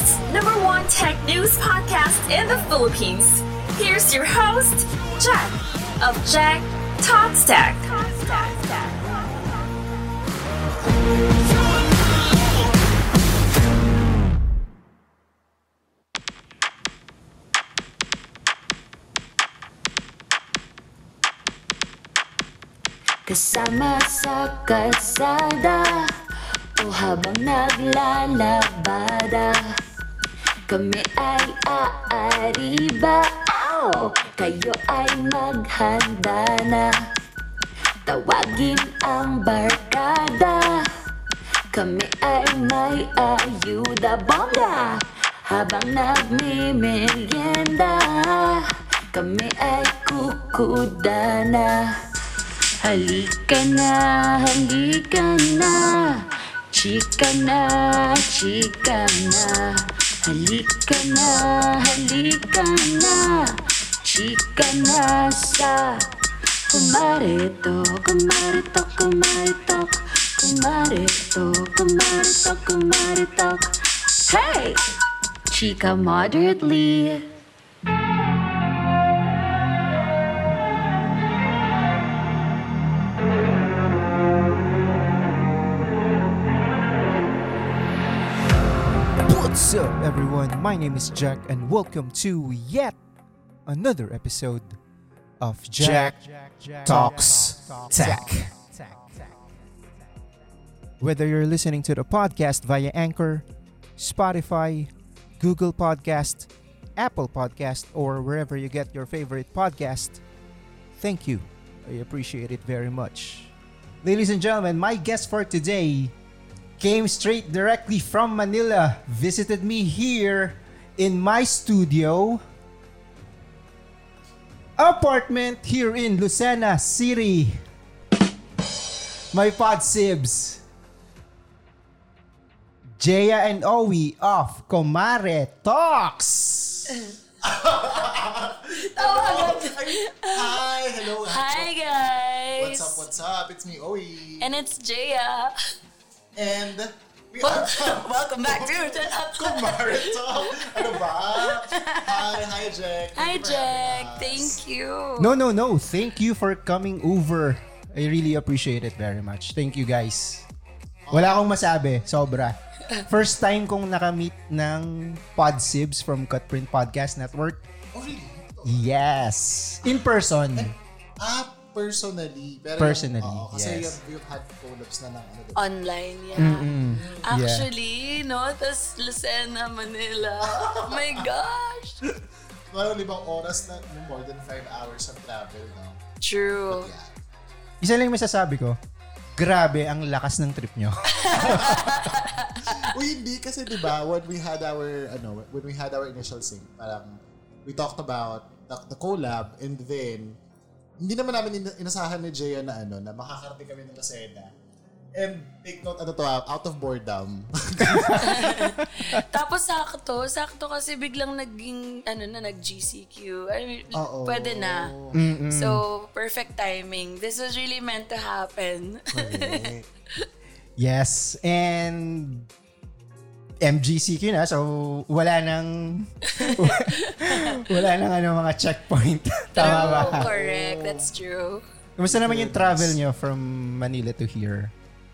world's #1 tech news podcast in the Philippines. Here's your host, Jack of Jack Talks Tech. Kasama sa kalsada o habang naglalabada, kami ay aariba. Kayo ay maghanda na, tawagin ang barkada. Kami ay may ayuda bongga habang nagmimerienda. Kami ay kukuda na. Halika na, halika na, chika na, chika na. Halika na, halika na, chika na sa kumarito, kumarito, kumarito, kumarito, kumarito, kumarito. Hey! Chika moderately. What's up, everyone? My name is Jack, and welcome to yet another episode of Jack Talks Tech. Whether you're listening to the podcast via Anchor, Spotify, Google Podcast, Apple Podcast, or wherever you get your favorite podcast, thank you. I appreciate it very much. Ladies and gentlemen, my guest for today came straight directly from Manila, visited me here in my studio apartment here in Lucena City. My pod sibs, Jaya and Owie of Comare Talks. Hi, hello. Hi guys. What's up? It's me, Owie. And it's Jaya. And we are Welcome back, dude. Kumare Talk. Ano ba? Hi, Jack. Hi Jack. Thank you. No. Thank you for coming over. I really appreciate it very much. Thank you, guys. Wala akong masabi. Sobra. First time kong nakamit ng pod sibs from Cutprint Podcast Network. Oh, really? Yes. In person. Personally. Pero Personally, kasi yes. you've had collabs na ng ano. Online, yeah. Actually, no, tas Lucena, Manila. Oh my gosh. Well, 5 oras na, more than 5 hours of travel, no? True. But yeah. Isa lang masasabi ko, grabe ang lakas ng trip nyo. Uy, hindi kasi 'di ba when we had our initial sync, parang we talked about the collab, and then hindi naman namin inasahan ni Jaya na na makakarating kami ng Lucena. And take note, out of boredom. Tapos sakto kasi biglang nag-GCQ. I mean, pwede na. So, perfect timing. This was really meant to happen. Correct. Yes, and MGCQ na, so wala nang mga checkpoint. Tama ba? Correct. That's true. Kumusta naman yung travel nyo from Manila to here?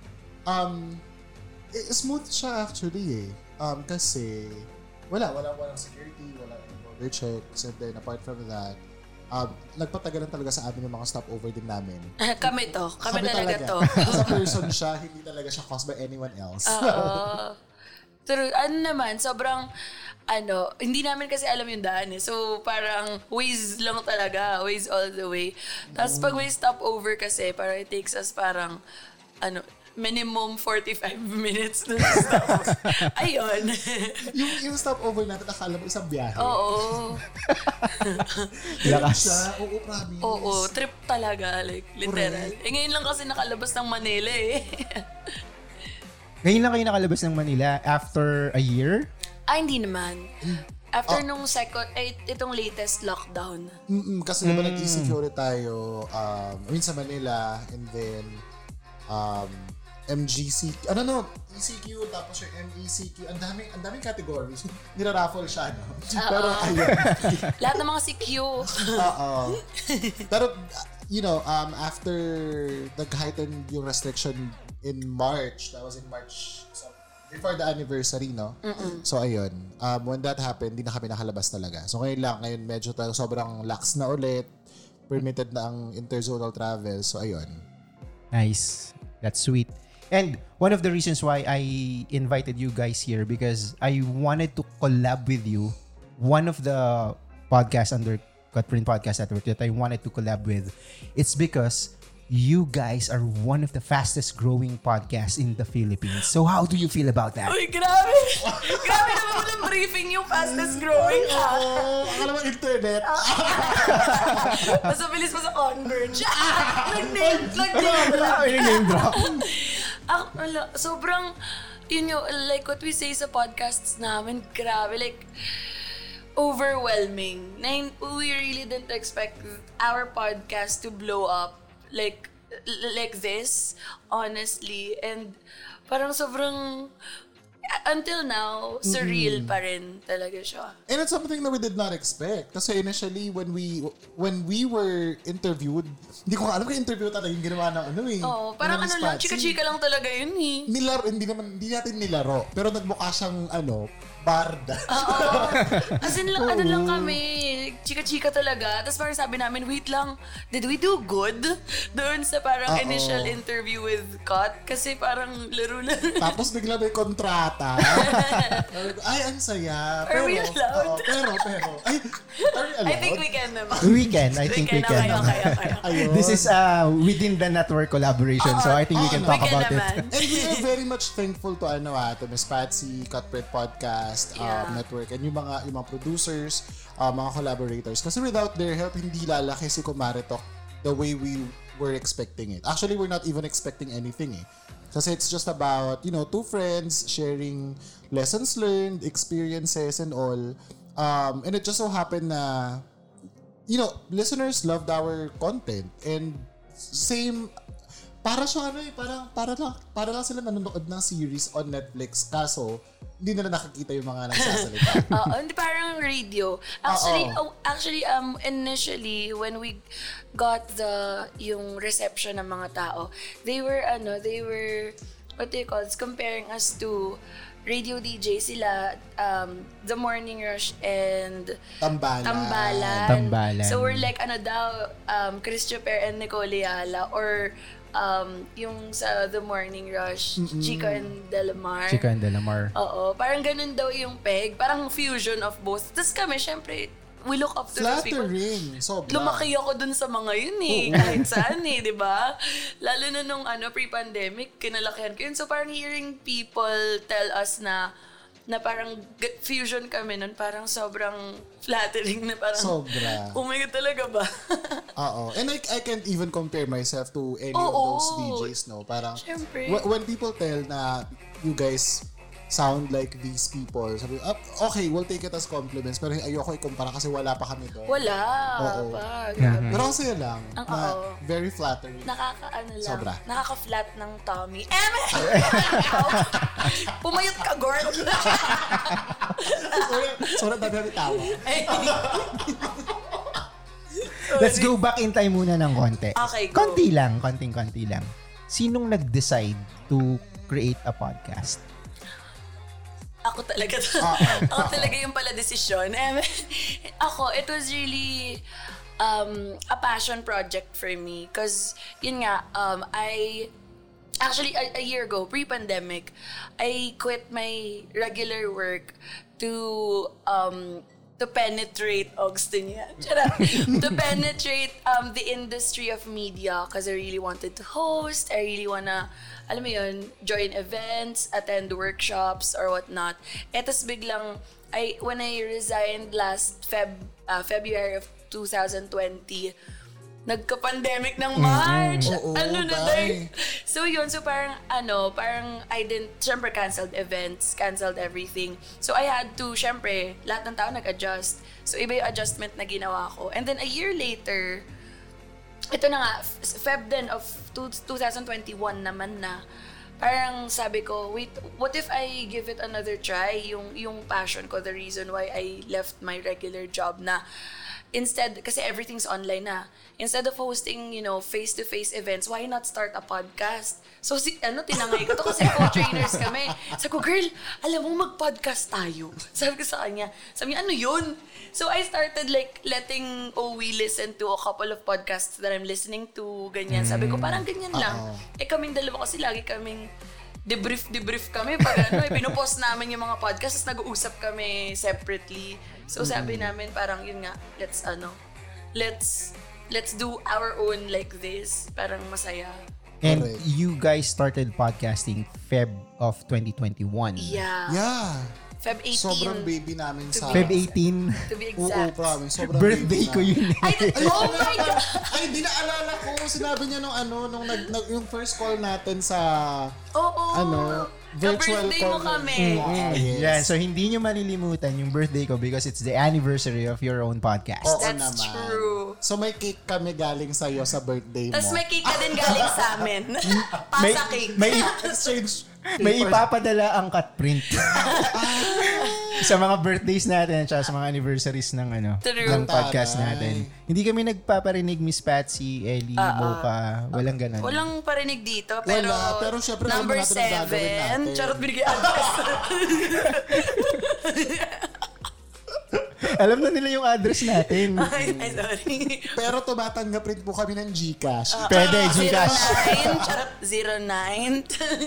Smooth siya actually eh. Kasi walang security, walang border checks, and then apart from that, nagpatagalan talaga sa amin yung mga stopover din namin. Kami talaga to. As a person siya, hindi talaga siya caused by anyone else. True. Sobrang, hindi namin kasi alam yung daan eh. So, parang Waze lang talaga. Waze all the way. Tapos pag may stopover kasi, parang it takes us parang, minimum 45 minutes na stop. Ayun. yung stopover natin, akala mo isang biyahe. Oo. Lakas. Siya, oo, promise. Oo, trip talaga. Like, literal. Ngayon lang kasi nakalabas ng Manila eh. Ngayon lang kayo nakalabas ng Manila after a year? Hindi naman. After nung itong latest lockdown. Kasi diba nag-ECQ ulit tayo, sa Manila, and then, MGC, ECQ, tapos yung MECQ, ang daming categories. Nira-raffle siya, no? Pero ayun. Lahat ng mga CQ. Oo. Pero, after nag-heighten yung restriction in March, that was in March, so before the anniversary, no? So, ayun. When that happened, di na kami nakalabas talaga. So, ngayon medyo sobrang lax na ulit. Permitted na ang interzonal travel. So, ayun. Nice. That's sweet. And one of the reasons why I invited you guys here because I wanted to collab with you. One of the podcasts under Cutprint Podcast Network that I wanted to collab with, it's because you guys are one of the fastest growing podcasts in the Philippines. So how do you feel about that? Uy, grabe. Grabe naman walang briefing yung fastest growing, ha? Akala mo internet. Mas mabilis pa sa Converge. Nag-name drop. Sobrang, like what we say sa podcasts namin, grabe, like, overwhelming. We really didn't expect our podcast to blow up like this, honestly. And parang sobrang, until now, surreal pa rin talaga siya. And it's something that we did not expect. Kasi initially, when we were interviewed, hindi ko alam kung interview talaga yung ginawa ng Oo, parang lang, chika-chika lang talaga yun eh. Hindi natin nilaro. Pero nagmukha siyang, barda. Oo. As in lang, lang kami, chika-chika talaga. Tapos parang sabi namin, wait lang, did we do good? Doon sa parang initial interview with Kat. Kasi parang laro-laro. Tapos bigla may kontrata. Ay, ang saya. Are we allowed? Pero, ay, are we allowed? I think we can naman. I think we can. Okay. This is within the network collaboration, so I think we can talk about it. And we are very much thankful to Miss Patsy, Cutprint Podcast, Network, and yung mga producers, mga collaborators. Kasi without their help, hindi lalaki si Kumare Talk the way we were expecting it. Actually, we're not even expecting anything eh. Kasi it's just about, two friends sharing lessons learned, experiences, and all. And it just so happened na, listeners loved our content. And same, para lang sila nanonood ng series on Netflix. Kaso, hindi nila nakikita yung mga nagsasalita. Hindi parang radio. Actually, initially, when we got yung reception ng mga tao, they were, what do you call it, comparing us to radio DJ sila, The Morning Rush and Tambalan. So we're like, Chris Choper and Nicole Yala, or yung sa The Morning Rush, Chica and Delamar. Oo, parang ganun daw yung peg. Parang fusion of both. Tapos kami, syempre, we look up to those people. Flattering. Sobra. Lumaki ako dun sa mga yun eh. Kahit saan eh, di ba? Lalo na nung pre-pandemic, kinalakihan ko yun. So parang hearing people tell us na parang fusion kami nun, parang sobrang flattering na parang, sobra. Oh my God, talaga ba? Oo. And I can't even compare myself to any of those DJs, no? Parang, syempre. When people tell na you guys sound like these people, sabi, okay, we'll take it as compliments, pero ayoko ikumpara kasi wala pa kami doon. Wala pa. Grabe. Pero kasi lang, very flattering. Sobra. Nakaka-flat ng tummy. Pumayot ka, girl! Sorry, dami tawa. Let's go back in time muna ng konti. Okay, go. Konting-konti lang. Sinong nag-decide to create a podcast? Ako talaga. Ako talaga yung pala desisyon. It was really a passion project for me. Because, yun nga, actually, a year ago, pre-pandemic, I quit my regular work to penetrate to penetrate the industry of media because I really wanted to host. I really wanna, alam mo yun, join events, attend workshops or whatnot. Etos biglang, when I resigned last February of 2020, nagka-pandemic ng March. So yun, parang I didn't, syempre canceled events, canceled everything. So I had to, syempre, lahat ng tao nag-adjust. So iba yung adjustment na ginawa ko. And then a year later, ito na nga, Feb din of 2021 naman na, parang sabi ko, wait, what if I give it another try? Yung passion ko, the reason why I left my regular job na instead, kasi everything's online na. Instead of hosting, face-to-face events, why not start a podcast? So, tinangay ko to kasi co-trainers kami. Sabi ko, girl, alam mo, mag-podcast tayo. Sabi ko sa kanya, ano yun? So, I started letting Owie listen to a couple of podcasts that I'm listening to, ganyan. Sabi ko, parang ganyan lang. Kaming dalawa kasi lagi kaming debrief kami. Pag pinupost namin yung mga podcasts, tapos nag-uusap kami separately. So, sabi namin, parang yun nga, let's do our own like this. Parang masaya. And you guys started podcasting Feb of 2021. Yeah. Feb 18. Sobrang baby namin sa... Feb 18. To be exact. Oo, promise. Sobrang Birthday baby ko yun. Oh my God! Ay, di naalala ko. Sinabi niya nung yung first call natin sa... virtual birthday call. mo kami. Yes. Yeah, so hindi nyo malilimutan yung birthday ko because it's the anniversary of your own podcast. Oo That's naman. true. So may cake kami galing sa'yo sa birthday mo. Tapos may cake ka din galing sa amin. Pasa cake. Exchange May papers. ipapadala ang cut print. Sa mga birthdays natin at sa mga anniversaries ng ng podcast natin. Hindi kami nagpaparinig, Miss Patsy, Ellie, Mocha, walang ganun. Walang parinig dito, Wala, pero syempre alam number natin ang gagawin 7, natin. charot binigay address. Alam na nila yung address natin. Ay, sorry. Pero tumatanggap rin po kami ng GCash. Pwede, Gcash. 09, charot 09.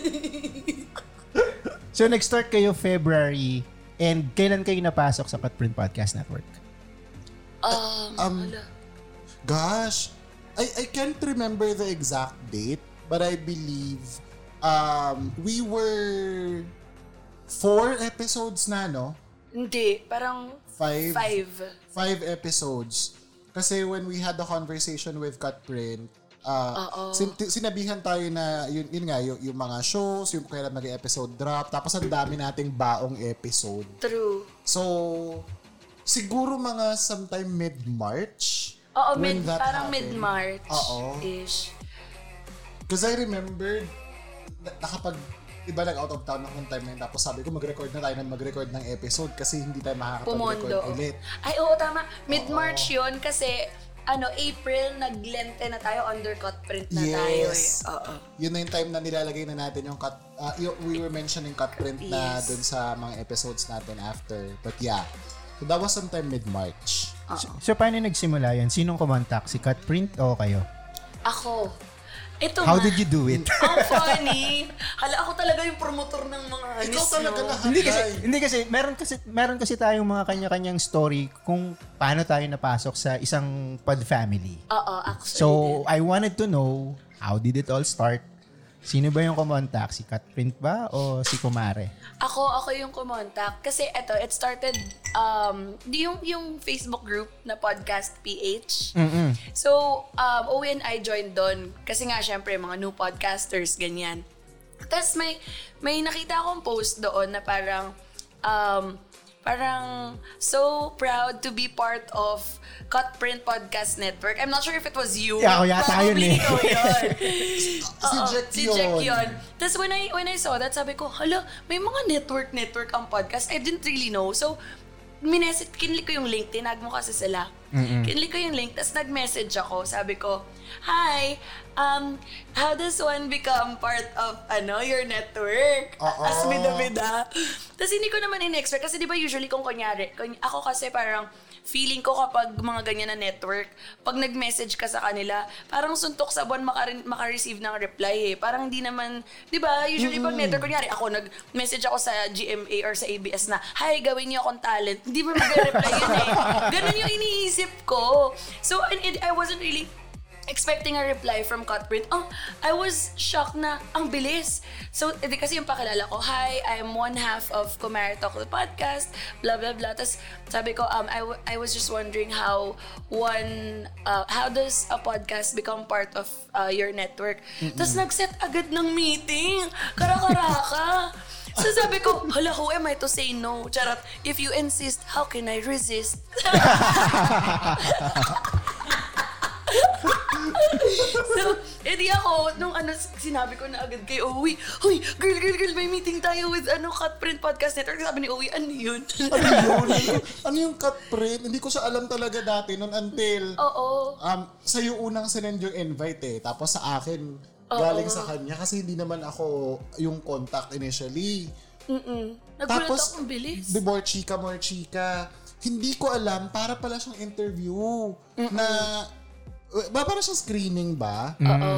So nag-start kayo February and kailan kayo napasok sa Cutprint Podcast Network? Gosh, I can't remember the exact date, but I believe we were 4 episodes na, no? Hindi, parang 5. 5 episodes. Kasi when we had the conversation with Cutprint, sinabihan tayo na yun nga, yung mga shows, yung kailan mag-episode drop, tapos ang dami nating baong episode. True. So, siguro mga sometime mid-March. Oo, when that parang happened. mid-March-ish. Because I remember, iba nag-out of town akong time na yun. Tapos sabi ko, mag-record ng episode kasi hindi tayo makakapag-record ulit. Ay, oo, tama. Mid-March yun kasi April, nag-lente na tayo, undercut print na tayo. Yes. Yun na yung time na nilalagay na natin yung we were mentioning cut print na dun sa mga episodes natin after. But yeah, so that was sometime mid-March. So paano nagsimula yan? Sinong kumontak? Si Cutprint o kayo? Ako. Ito How did you do it? Ang funny. Hala, ako talaga yung promotor ng mga Ikaw talaga lahat. Hindi kasi meron kasi tayong mga kanya-kanyang story kung paano tayo napasok sa isang pod family. Oo, actually. So, I wanted to know how did it all start? Sino ba yung kumontak? Si Cutprint ba o si Kumare? Ako yung kumontak. Kasi it started, yung Facebook group na Podcast PH. Mm-mm. So, Owie and I joined doon. Kasi nga, syempre, mga new podcasters, ganyan. Tapos may nakita akong post doon na parang so proud to be part of Cutprint Podcast Network. I'm not sure if it was you. Yeah, ako yata yun eh. Ikaw yun. Si Jack yun. Tapos when I saw that, sabi ko, hala, may mga network ang podcast. I didn't really know. So, kinlik ko yung link. Tinag mo kasi sila. Kinlik ko yung link. Tapos nag-message ako. Sabi ko, hi, how does one become part of your network? As bida-bida. Tapos hindi ko naman in-expect. Kasi di ba usually kung kunyari, ako kasi parang feeling ko kapag mga ganyan na network, pag nag-message ka sa kanila, parang suntok sa buwan maka-receive ng reply eh. Parang hindi naman, di ba? Usually pag network, kunyari ako, nag-message ako sa GMA or sa ABS na, hi, gawin niyo akong talent. Hindi ba mag-reply yun eh. Ganun yung iniisip ko. So, I wasn't really expecting a reply from Cutprint. I was shocked na ang bilis. So, kasi yung pakilala ko, hi, I'm one half of Kumare Talk the Podcast, blah, blah, blah. Tapos sabi ko, I was just wondering how does a podcast become part of your network? Tapos nag-set agad ng meeting. Kara-karaka. So sabi ko, hala, who am I to say no? Charot, if you insist, how can I resist? So, edi ako, nung sinabi ko na agad kay Owie, "Hoy, girl, may meeting tayo with Cut Print Podcast Network." Sabi ni Owie, "Ano yun?" Ano yung cut print? Hindi ko siya alam talaga dati nun until sa'yo unang sinend yung invite tapos sa akin galing sa kanya kasi hindi naman ako yung contact initially. Nagulat Tapos, akong bilis. The more chika. Hindi ko alam, para pala siyang interview na para siyang screening ba?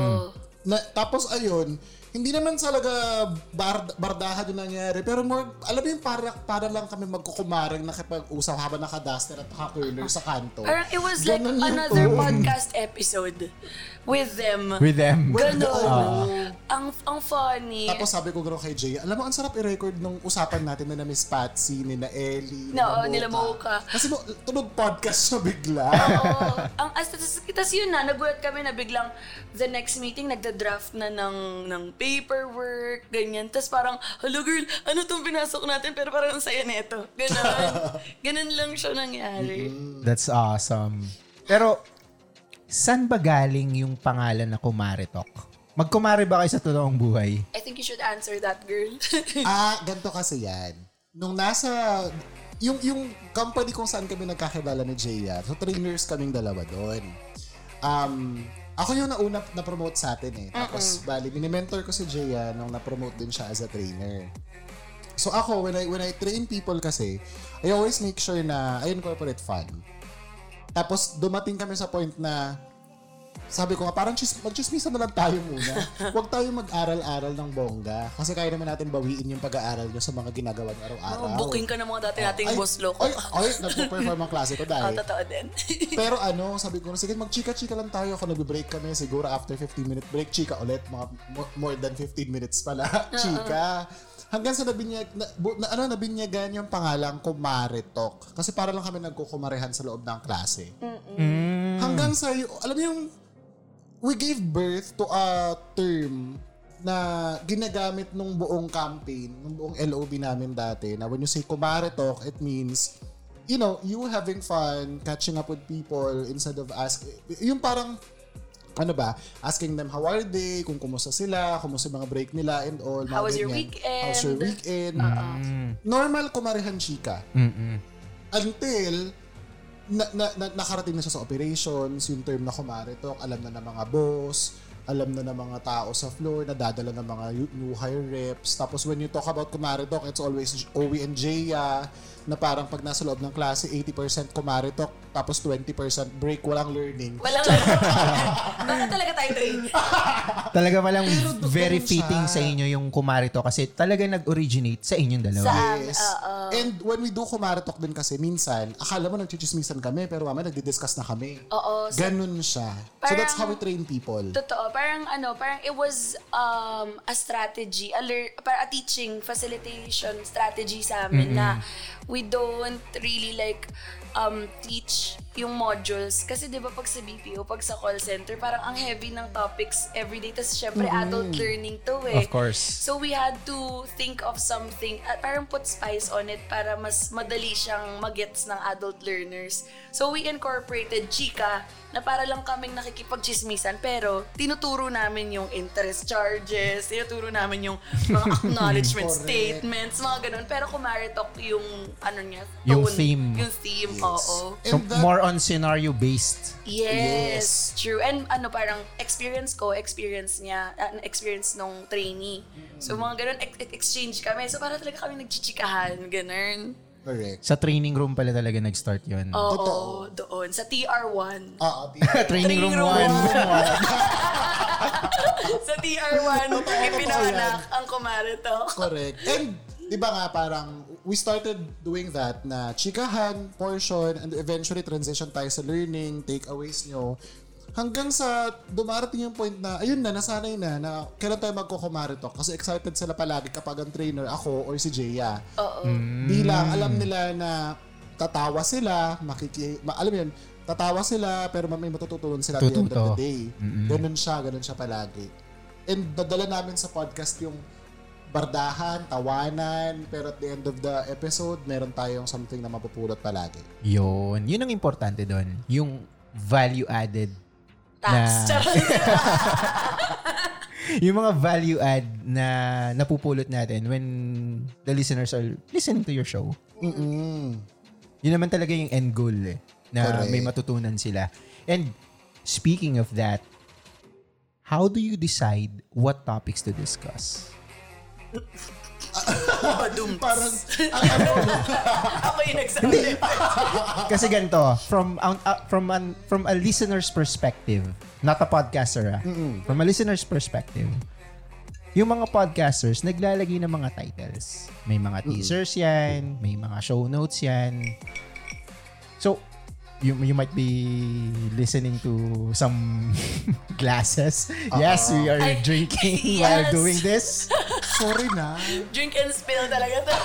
Tapos ayun, hindi naman talaga bardahan yung nangyari. Pero more, alam mo yung para lang kami magkukumarang nakipag-usap habang naka-duster at naka-curler sa kanto. Parang it was like another podcast episode with them. Ganon. Ang funny. Tapos sabi ko gano'n kay Jay, alam mo, ang sarap i-record nung usapan natin na Miss Patsy, nila Ellie, nila Mocha. Kasi tunog podcast siya bigla. Tapos yun na, nagulat kami na biglang the next meeting, nagda-draft na ng paperwork, ganyan. Tapos parang, hello girl, ano tong pinasok natin? Pero parang ang saya neto. Ganon lang siya nangyari. That's awesome. Pero, saan ba galing yung pangalan na Kumare Talk? Magkumare ba kayo sa totoong buhay? I think you should answer that, girl. Ganito kasi yan. Nung yung company kung saan kami nagkakilala ni Jaya, so trainers kaming dalawa doon. Ako yung nauna na-promote sa atin Tapos, mini-mentor ko si Jaya nung na-promote din siya as a trainer. So ako, when I train people kasi, I always make sure na I incorporate fun. Tapos, dumating kami sa point na sabi ko nga, parang mag-chismisan na lang tayo muna. Huwag tayo mag-aral-aral ng bongga. Kasi kaya naman natin bawiin yung pag-aaral nyo sa mga ginagawa nyo araw-araw. Booking ka ng mga dati nating boss loko. Nagpo-perform ang klase ko dahil. Totoo din. Pero sabi ko, sige, mag-chika-chika lang tayo. Ako nag-break kami. Siguro after 15-minute break, chika ulit. Mga more than 15 minutes pala. Chika. Hanggang sa nabinyagan yung pangalang Kumare Talk. Kasi para lang kami nagkukumarehan sa loob ng klase. Hanggang sa, alam mo yung, we gave birth to a term na ginagamit nung buong campaign, nung buong LOB namin dati, na when you say Kumare Talk, it means, you having fun, catching up with people instead of yung parang, asking them how are they, kung kumusta sila, kumusta mga break nila and all. How was your weekend? How's your weekend? Normal kumarehan chika. Until, nakarating na siya sa operations, yung term na Kumare Talk, alam na ng mga boss, alam na ng mga tao sa floor, nadadala ng mga new hire reps. Tapos when you talk about Kumare Talk, it's always Owie and Jaya, na parang pag nasa loob ng klase, 80% Kumare Talk, tapos 20% break, walang learning. Baka talaga tayo train. Talaga palang very fitting sa inyo yung Kumare Talk kasi talaga nag-originate sa inyong dalawa. Yes. And when we do Kumare Talk din kasi, minsan, akala mo nagchichismisan kami, pero mamaya nagdi-discuss na kami. Oo. Ganun siya. So that's how we train people. Totoo. Parang it was a strategy, a teaching, facilitation strategy sa amin na we don't really teach yung modules. Kasi di ba pag sa BPO, pag sa call center, parang ang heavy ng topics everyday. Tapos syempre adult learning to Of course. So we had to think of something, parang put spice on it para mas madali siyang magets ng adult learners. So we incorporated chika na para lang kaming nakikipag-chismisan pero tinuturo namin yung interest charges, tinuturo namin yung mga acknowledgement statements, mga ganun. Pero Kumare Talk yung tone, yung theme. Yung theme, oo. So more on scenario-based. Yes, true. And parang experience niya, experience nung trainee. So mga ganun, exchange kami. So para talaga kami nagchichikahan, ganun. Correct. Sa training room pala talaga nag-start yun. Oo, doon. Sa TR1. Training room 1. Sa TR1, ipinawanak ang Kumare Talk. Correct. And, di ba nga, parang, we started doing that na chikahan, portion, and eventually transition tayo sa learning, takeaways nyo. Hanggang sa dumarating yung point na, ayun na, nasanay na kailan tayo magko-Kumare Talk. Kasi excited sila palagi kapag ang trainer, ako or si Jaya. Oo. Bilang, alam nila na tatawa sila, alam mo yun, tatawa sila, pero may matututunan sila at the end of the day. Ganun siya palagi. And nadala namin sa podcast yung bardahan, tawanan, pero at the end of the episode, meron tayong something na mapupulot palagi. Yun ang importante doon. Yung value added Tax. Yung mga value add na napupulot natin when the listeners are listening to your show. Yun naman talaga yung end goal na Correct. may matutunan sila. And speaking of that, how do you decide what topics to discuss? Parang, Ako yung nagsabi. Kasi ganito, from a listener's perspective, not a podcaster, from a listener's perspective, yung mga podcasters naglalagay ng mga titles. May mga teasers yan, may mga show notes yan. So, you might be listening to some glasses. Yes, we are drinking while Yes. doing this. sorry na. Drink and spill talaga to.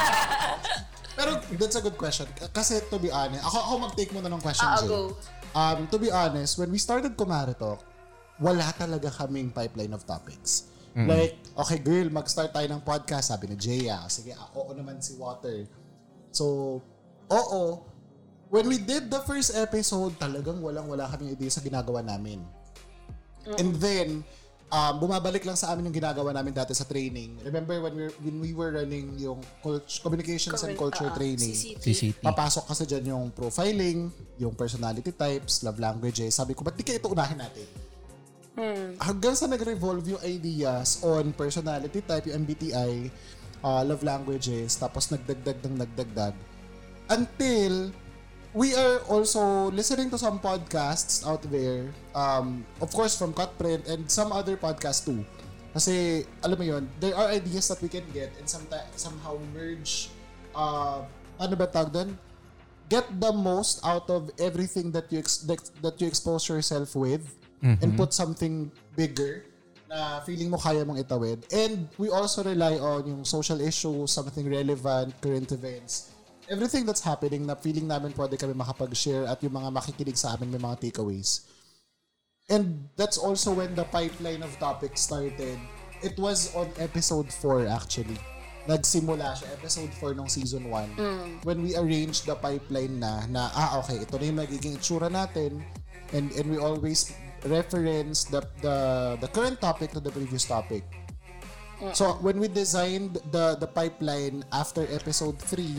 Pero that's a good question. Kasi to be honest, ako mag-take muna ng question, Jay. Go. To be honest, when we started Kumaritok, wala talaga kaming pipeline of topics. Like, okay girl, mag-start tayo ng podcast, sabi ni Jaya. Sige, oo naman si Water. So, oo. When we did the first episode, talagang walang-wala kaming idea sa ginagawa namin. And then, bumabalik lang sa amin yung ginagawa namin dati sa training. Remember when we were running yung communications and culture training? CCT. Papasok kasi dyan yung profiling, yung personality types, love languages. Sabi ko, ba't di kaya ito unahin natin? Hanggang sa nag-revolve yung ideas on personality type, yung MBTI, love languages, tapos nagdagdag. Until we are also listening to some podcasts out there, of course from Cutprint and some other podcasts too. Kasi, alam mo yun, there are ideas that we can get and somehow merge, ano ba tawag doon? Get the most out of everything that you expose yourself with and put something bigger na feeling mo kaya mong itawid. And we also rely on yung social issues, something relevant, current events, everything that's happening na feeling namin pwede kami makapag-share at yung mga makikinig sa amin may mga takeaways. And that's also when the pipeline of topics started. It was on episode 4 actually. Nagsimula siya, episode 4 ng season 1. When we arranged the pipeline na okay, ito na yung magiging itsura natin. And we always reference the current topic to the previous topic. So when we designed the pipeline after episode 3,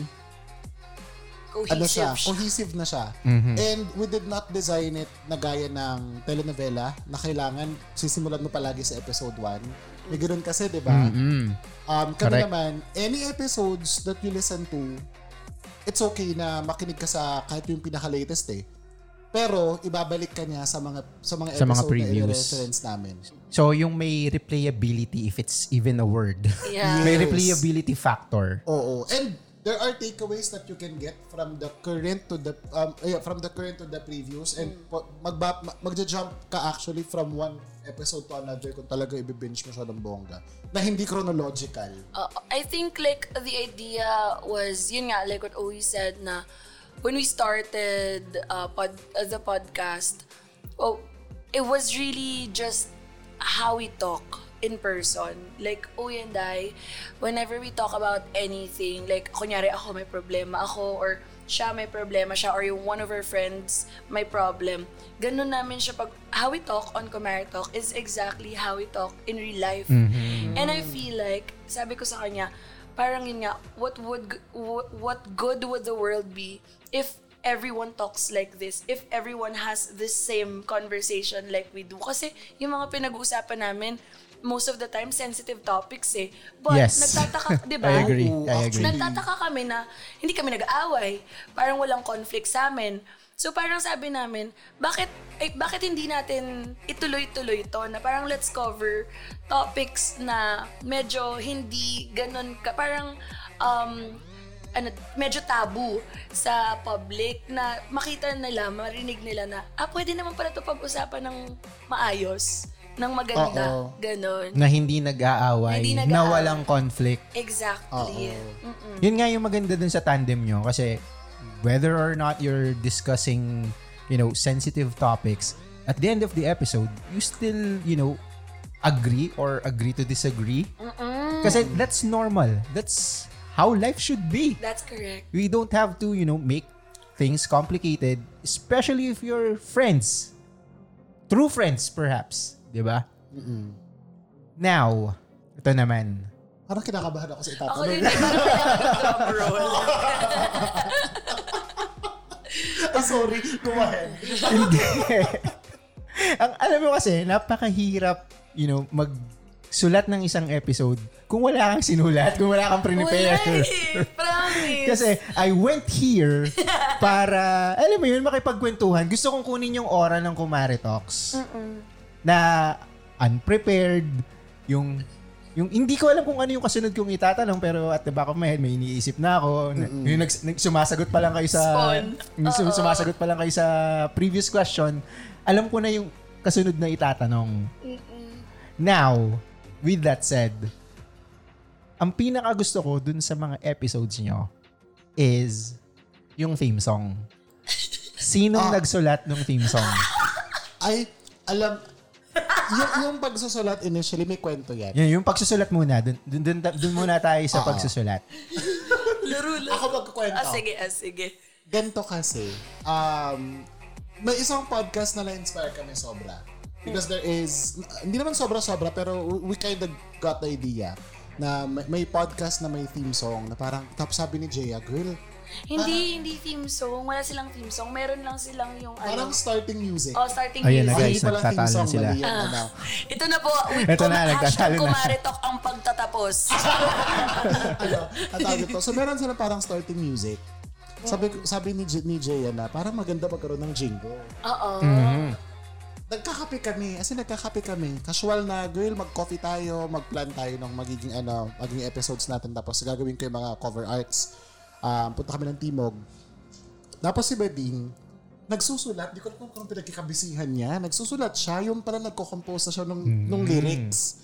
cohesive na siya. And we did not design it na gaya ng telenovela na kailangan sisimulan mo palagi sa episode 1. May ganoon kasi, di ba? Kami naman, any episodes that you listen to, it's okay na makinig ka sa kahit yung pinaka-latest Pero ibabalik ka niya sa mga episode na i-reference namin. So yung may replayability if it's even a word. Yeah. May replayability factor. Oo. And there are takeaways that you can get from the current to the previous and magja-jump ka actually from one episode to another kung talaga i-binge mo siya ng bongga na hindi chronological. I think like the idea was, yun nga, like what Owie said na when we started the podcast, it was really just how we talk in person. Like, Owie and I, whenever we talk about anything, like, kunyari ako may problema ako, or siya may problema siya, or yung one of our friends may problem, ganun namin siya how we talk on Kumaritok is exactly how we talk in real life. And I feel like, sabi ko sa kanya, parang yun nga, what good would the world be if everyone talks like this, if everyone has this same conversation like we do. Kasi yung mga pinag-uusapan namin, most of the time, sensitive topics But yes. nagtataka, di ba? I agree. Nagtataka kami na hindi kami nag-aaway. Parang walang conflict sa amin. So parang sabi namin, bakit hindi natin ituloy-tuloy ito na parang let's cover topics na medyo hindi ganun parang medyo tabu sa public na makita nila, marinig nila na pwede naman pala ito pag-usapan ng maayos, ng maganda, ganon. Na hindi nag-aaway, na walang conflict. Exactly. Yun nga yung maganda dun sa tandem nyo kasi whether or not you're discussing, sensitive topics, at the end of the episode, you still, agree or agree to disagree. Kasi that's normal. That's how life should be. That's correct. We don't have to, make things complicated, especially if you're friends. True friends, perhaps. Di ba? Now, ito naman. Parang kinakabahan ako sa Ako itatanong. din, parang drum roll. Sorry, go ahead. Hindi. Alam mo kasi, napakahirap, magsulat ng isang episode kung wala kang sinulat, kung wala kang prepare. Promise. Kasi I went here para, alam mo yun, makipagkwentuhan. Gusto kong kunin yung aura ng Kumare Talks. Na unprepared, yung hindi ko alam kung ano yung kasunod kong itatanong, pero at the back of my head may iniisip na ako. Yung sumasagot pa lang kayo sa sumasagot pa lang kayo sa previous question. Alam ko na yung kasunod na itatanong. Now, with that said, ang pinaka gusto ko dun sa mga episodes nyo is yung theme song. Sinong nagsulat ng theme song? Ay, alam, yung pagsusulat initially, may kwento yan. Yung pagsusulat muna. Dun muna tayo sa pagsusulat. Laro. Ako magkukwento. Sige. Ganito kasi, may isang podcast na na-inspire kami sobra. Because there is, hindi naman sobra-sobra, pero we kind of got the idea na may podcast na may theme song na parang, tapos sabi ni Jaya, girl, Hindi theme song. Wala silang theme song. Meron lang silang yung parang starting music. starting Ayan na music. guys, nagtatalo na sila. Ito na po. With Ito na, nagtatalo na. Kumare Talk ang pagtatapos. Natawag ito. So meron sila parang starting music. Sabi ni Jaya na parang maganda magkaroon ng jingle. Oo. Nagkakape kami. Casual na, girl, mag-coffee tayo, mag-plan tayo ng magiging episodes natin. Tapos gagawin ko yung mga cover arts. Punta kami ng Timog. Tapos si Beding, nagsusulat. Di ko alam kung pinagkikabisihan niya. Nagsusulat siya. Yung pala nagko-compose na siya nung lyrics.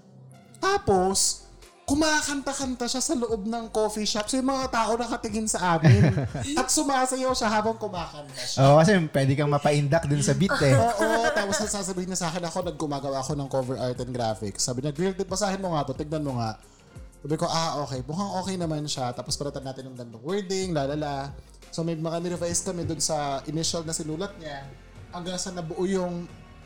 Tapos, kumakanta-kanta siya sa loob ng coffee shop. So yung mga tao nakatingin sa amin. At sumasayaw siya habang kumakanta siya. Oo, kasi pwede kang mapaindak dun sa beat eh. Oo, tapos sasabihin niya sa akin gumagawa ako ng cover art and graphics. Sabi niya, girl, basahin mo nga to, tignan mo nga. Sabi ko, okay. Mukhang okay naman siya. Tapos paratan natin ng gandong wording, lalala. So may mga nirevise kami dun sa initial na sinulat niya hanggang sa nabuo yung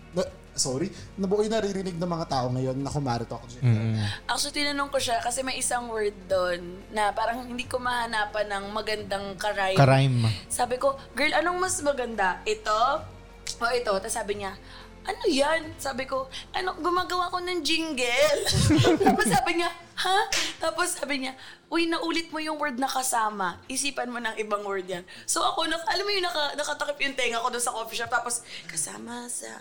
nabuo yung naririnig ng mga tao ngayon na Kumare Talk. Actually, tinanong ko siya kasi may isang word doon na parang hindi ko mahanapan ng magandang karime. Karime. Sabi ko, girl, anong mas maganda? Ito? O ito? Tapos sabi niya, ano yan? Sabi ko, gumagawa ko ng jingle. Tapos sabi niya, ha? Tapos sabi niya, uy, naulit mo yung word na kasama. Isipan mo ng ibang word yan. So ako, alam mo yung nakatakip yung tenga ko doon sa coffee shop. Tapos, kasama sa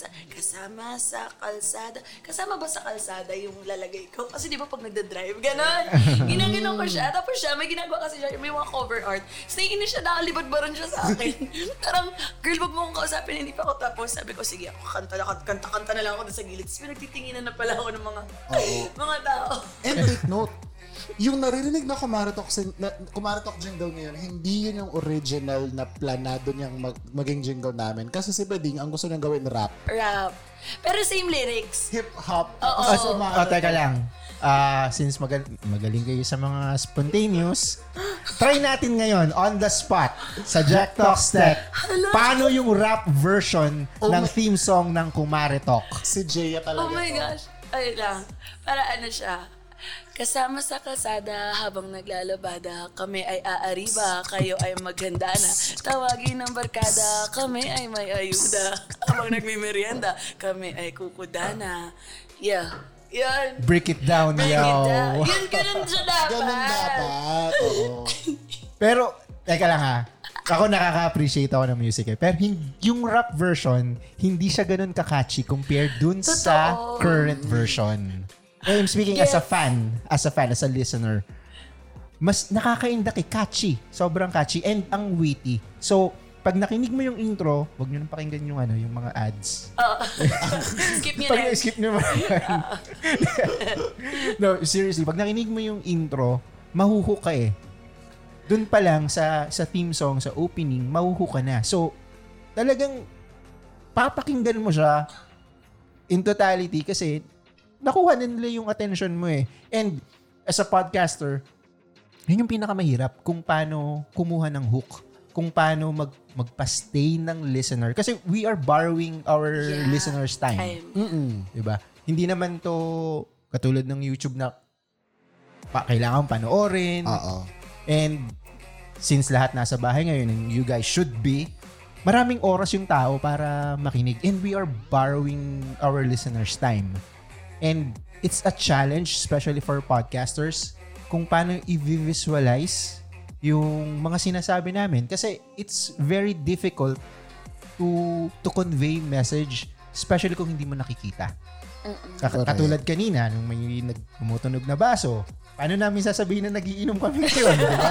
kalsada. Kasama ba sa kalsada yung lalagay ko? Kasi di ba pag nagda-drive, gano'n. Ginaganon ko siya. Tapos siya, may ginagawa kasi siya, may mga cover art. So naiinis siya, nakalibad-baron siya sa akin. Parang, girl, wag mo akong kausapin, hindi pa ako tapos. Sabi ko, sige, ako kanta na lang ako doon sa gilid. Tapos pinagtitinginan na pala ako ng mga tao. And take note, yung naririnig na Kumare Talk jingle ngayon, hindi yun yung original na planado niyang maging jingle namin. Kasi si Beding, ang gusto niyang gawin rap. Pero same lyrics. Hip-hop. Teka lang. Since magaling kayo sa mga spontaneous, try natin ngayon, on the spot, sa Jack Talks Tech, paano yung rap version ng theme song ng Kumare Talk? Si Jaya talaga. Oh my gosh. Ay lang. Para ano siya. Kasama sa kalsada habang naglalabada, kami ay aariba, kayo ay maghanda na. Tawagin ng barkada, kami ay may ayuda. Habang nagmimerienda, kami ay kukudana. Yeah. Yan. Break it down, yo. Yun, ganun siya dapat. Ganun dapat. Oo. Pero, teka lang ha. Ako nakaka-appreciate ako ng music eh. Pero yung rap version, hindi siya ganun ka-catchy compared dun sa current version. I'm speaking as a fan, as a listener. Mas nakakaindak catchy. Sobrang catchy and ang witty. So, pag nakinig mo yung intro, wag niyo nang pakinggan yung yung mga ads. Skip niyo na. Skip niyo No, seriously, pag nakinig mo yung intro, mahuhook ka eh. Doon pa lang sa theme song, sa opening, mahuhook ka na. So, talagang papakinggan mo siya in totality kasi nakuha nila yung attention mo eh. And as a podcaster, yun yung pinakamahirap kung paano kumuha ng hook kung paano magpa-stay ng listener. Kasi we are borrowing our listeners' time. Diba? Hindi naman to katulad ng YouTube na kailangan panoorin. And since lahat nasa bahay ngayon and you guys should be, maraming oras yung tao para makinig. And we are borrowing our listeners' time. And it's a challenge, especially for podcasters, kung paano i-visualize yung mga sinasabi namin. Kasi it's very difficult to convey message, especially kung hindi mo nakikita. Katulad kanina, nung may tumutunog na baso, paano namin sasabihin na nagiinom kami ngayon? Diba?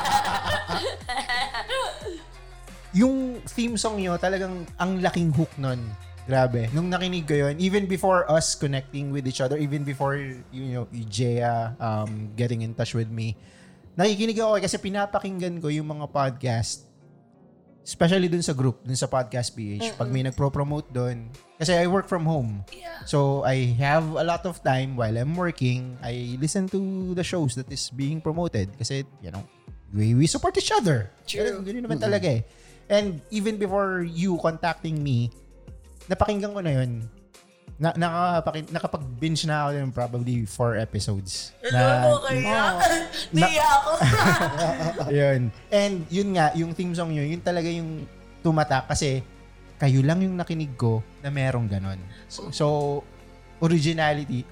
Yung theme song nyo, talagang ang laking hook nun. Grabe. Nung nakinig ko yun, even before us connecting with each other, even before, Jaya getting in touch with me, nakikinig ako kasi pinapakinggan ko yung mga podcast, especially dun sa group, dun sa Podcast PH. Pag may nagpro-promote dun, kasi I work from home. So, I have a lot of time while I'm working. I listen to the shows that is being promoted kasi, we support each other. True. Ganun naman talaga eh. And even before you contacting me, napakinggan ko na yun. Nakapag-binge na ako yun probably 4 episodes. Hello, kaya? Niya ako. Yun. And yun nga, yung theme song yun talaga yung tumatak kasi kayo lang yung nakinig ko na merong ganon. So originality.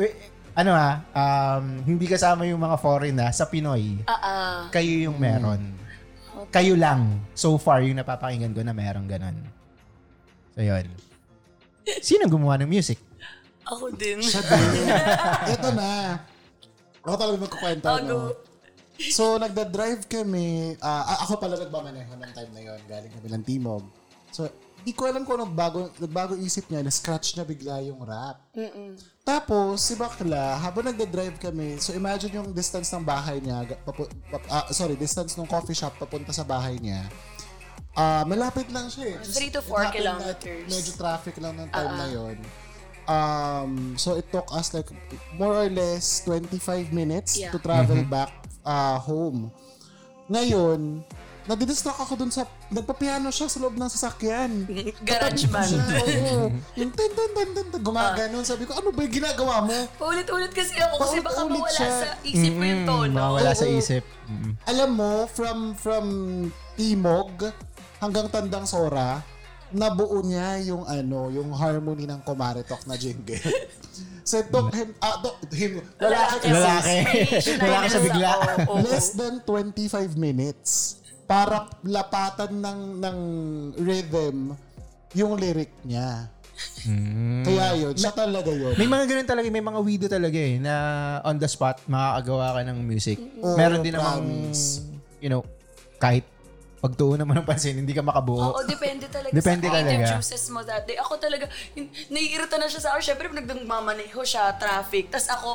Hindi kasama yung mga foreign sa Pinoy. Kayo yung meron. Kayo lang so far yung napapakinggan ko na merong ganon. So yun. Sino gumawa ng music? Ako din. Siya din. Ito na. Ako talaga magkukwento. So, nagda-drive kami. Ako pala nagmamaneho ng time na yon. Galing kami ng Timog. So, di ko alam kung nagbago isip niya, na-scratch niya bigla yung rap. Tapos, si Bakla, habang nagda-drive kami, so imagine yung distance ng bahay niya, distance ng coffee shop papunta sa bahay niya. Malapit lang siya eh. 3 to 4 kilometers. Medyo traffic lang ng time na yon. So it took us like more or less 25 minutes to travel back home. Ngayon, nadidistract ako dun sa, nagpapiano siya sa loob ng sasakyan. Garage band. Oo. Yung gumaganon. Sabi ko, ano ba yung ginagawa mo? Paulit-ulit kasi ako kasi baka Paulit-ulit mawala siya. sa isip mo yung tono. Mawala sa isip. Alam mo, from Timog hanggang Tandang Sora, nabuo niya yung harmony ng Kumaritok na jingle. So it took him Lalaki sa bigla. Less than 25 minutes para lapatan ng rhythm yung lyric niya. Kaya yun, siya talaga yun. May mga ganun talaga, may mga video talaga na on the spot makakagawa ka ng music. Meron din namang, kahit pagtuon naman ng pansin, hindi ka makabuo. Oo, depende talaga Depende sa talaga. creative juices mo that day. Ako talaga, naiirita na siya sa akin. Siyempre, nagmamaneho siya, traffic. Tapos ako,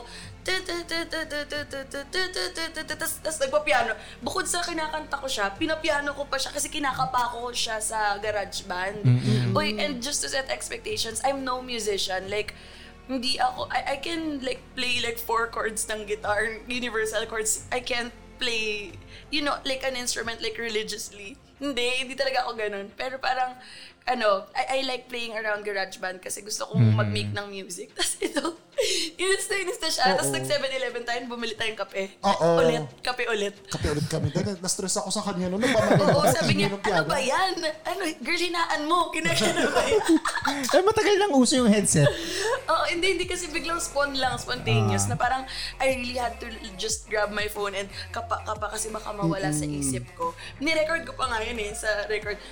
tapos nagpa-piano. Bukod sa kinakanta ko siya, pinapiano ko pa siya kasi kinakapa ko siya sa garage band. Uy, and just to set expectations, I'm no musician. Like, hindi ako, I can like play like 4 chords ng guitar, universal chords. I can't play, like an instrument like religiously. Hindi talaga ako ganun. Pero parang, I like playing around GarageBand kasi gusto kong mag-make ng music. Tapos ito, inis na siya. Tapos nag-7-Eleven tayo, bumili tayong kape. Kape ulit. Kape ulit kami. Na-stress ako sa kanya noon. Oo, sabi niya, ano ba yan? Girl, hinaan mo. Kinakita ba yan? Matagal lang uso yung headset. Oo, hindi kasi biglang spontaneous na parang I really had to just grab my phone and kapa kasi baka mawala sa isip ko. Ni-record ko pa nga yun sa record.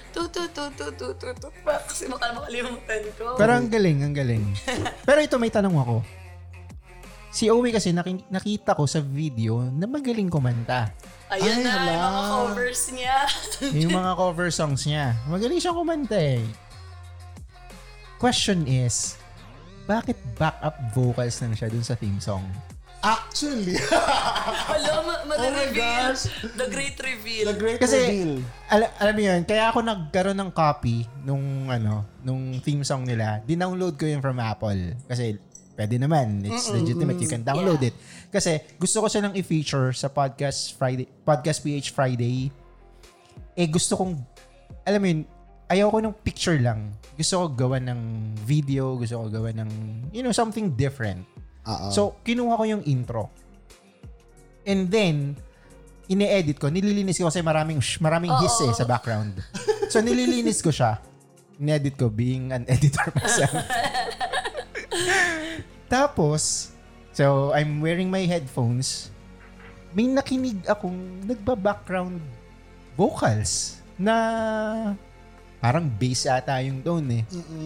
Kasi makalimutan ko. Pero ang galing. Pero ito, may tanong ako. Si Owie kasi nakita ko sa video na magaling kumanta. Ayun na, yung mga covers niya. Yung mga cover songs niya. Magaling siyang kumanta eh. Question is, bakit backup vocals lang siya dun sa theme song? Actually. Hello, reveal. The great reveal. The great kasi, reveal. Alam mo yun, kaya ako nagkaroon ng copy nung theme song nila. Dinownload ko yun from Apple. Kasi pwede naman. It's legitimate. You can download it. Kasi gusto ko silang i-feature sa Podcast PH Friday. gusto kong, alam mo yun, ayaw ko ng picture lang. Gusto ko gawa ng video, gusto ko gawa ng, something different. So, kinuha ko yung intro. And then, ine-edit ko, nililinis ko kasi maraming hiss sa background. So, nililinis ko siya. In-edit ko, being an editor myself. Tapos, so, I'm wearing my headphones. May nakinig akong nagba-background vocals na parang bass ata yung tone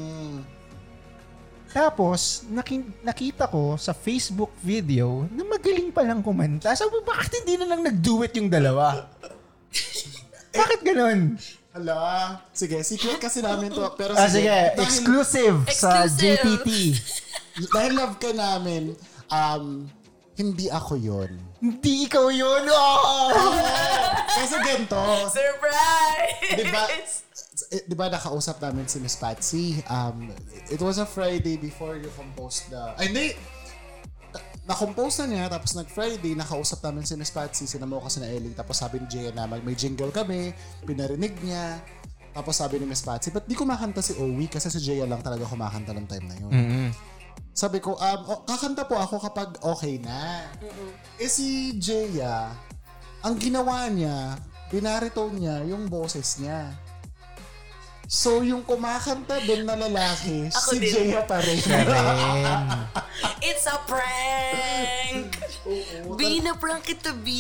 Tapos, nakita ko sa Facebook video na magaling palang kumanta. Sabi, bakit hindi na lang nag-duet yung dalawa? Bakit ganun? Hala. Sige, secret kasi namin to. Pero sige, exclusive sa JPT. Dahil love ka namin, hindi ako yun. Hindi ikaw yun! Oh! Kasi ganito. Surprise! Diba nakausap namin si Miss Patsy? It was a Friday before you composed hindi. Na-compose na niya, tapos nag-Friday, nakausap namin si Miss Patsy, sinamaw kasi na Ellie, tapos sabi ni Jaya na may jingle kami, pinarinig niya, tapos sabi ni Miss Patsy, ba't di kumakanta si Owie? Kasi si Jaya lang talaga kumakanta ng time na yun. Mm-hmm. Sabi ko, kakanta po ako kapag okay na. Si Jaya, ang ginawa niya, binaritone niya yung boses niya. So, yung kumakanta doon na lalaki, si Jaya pa rin. It's a prank! Binaprank kita, B.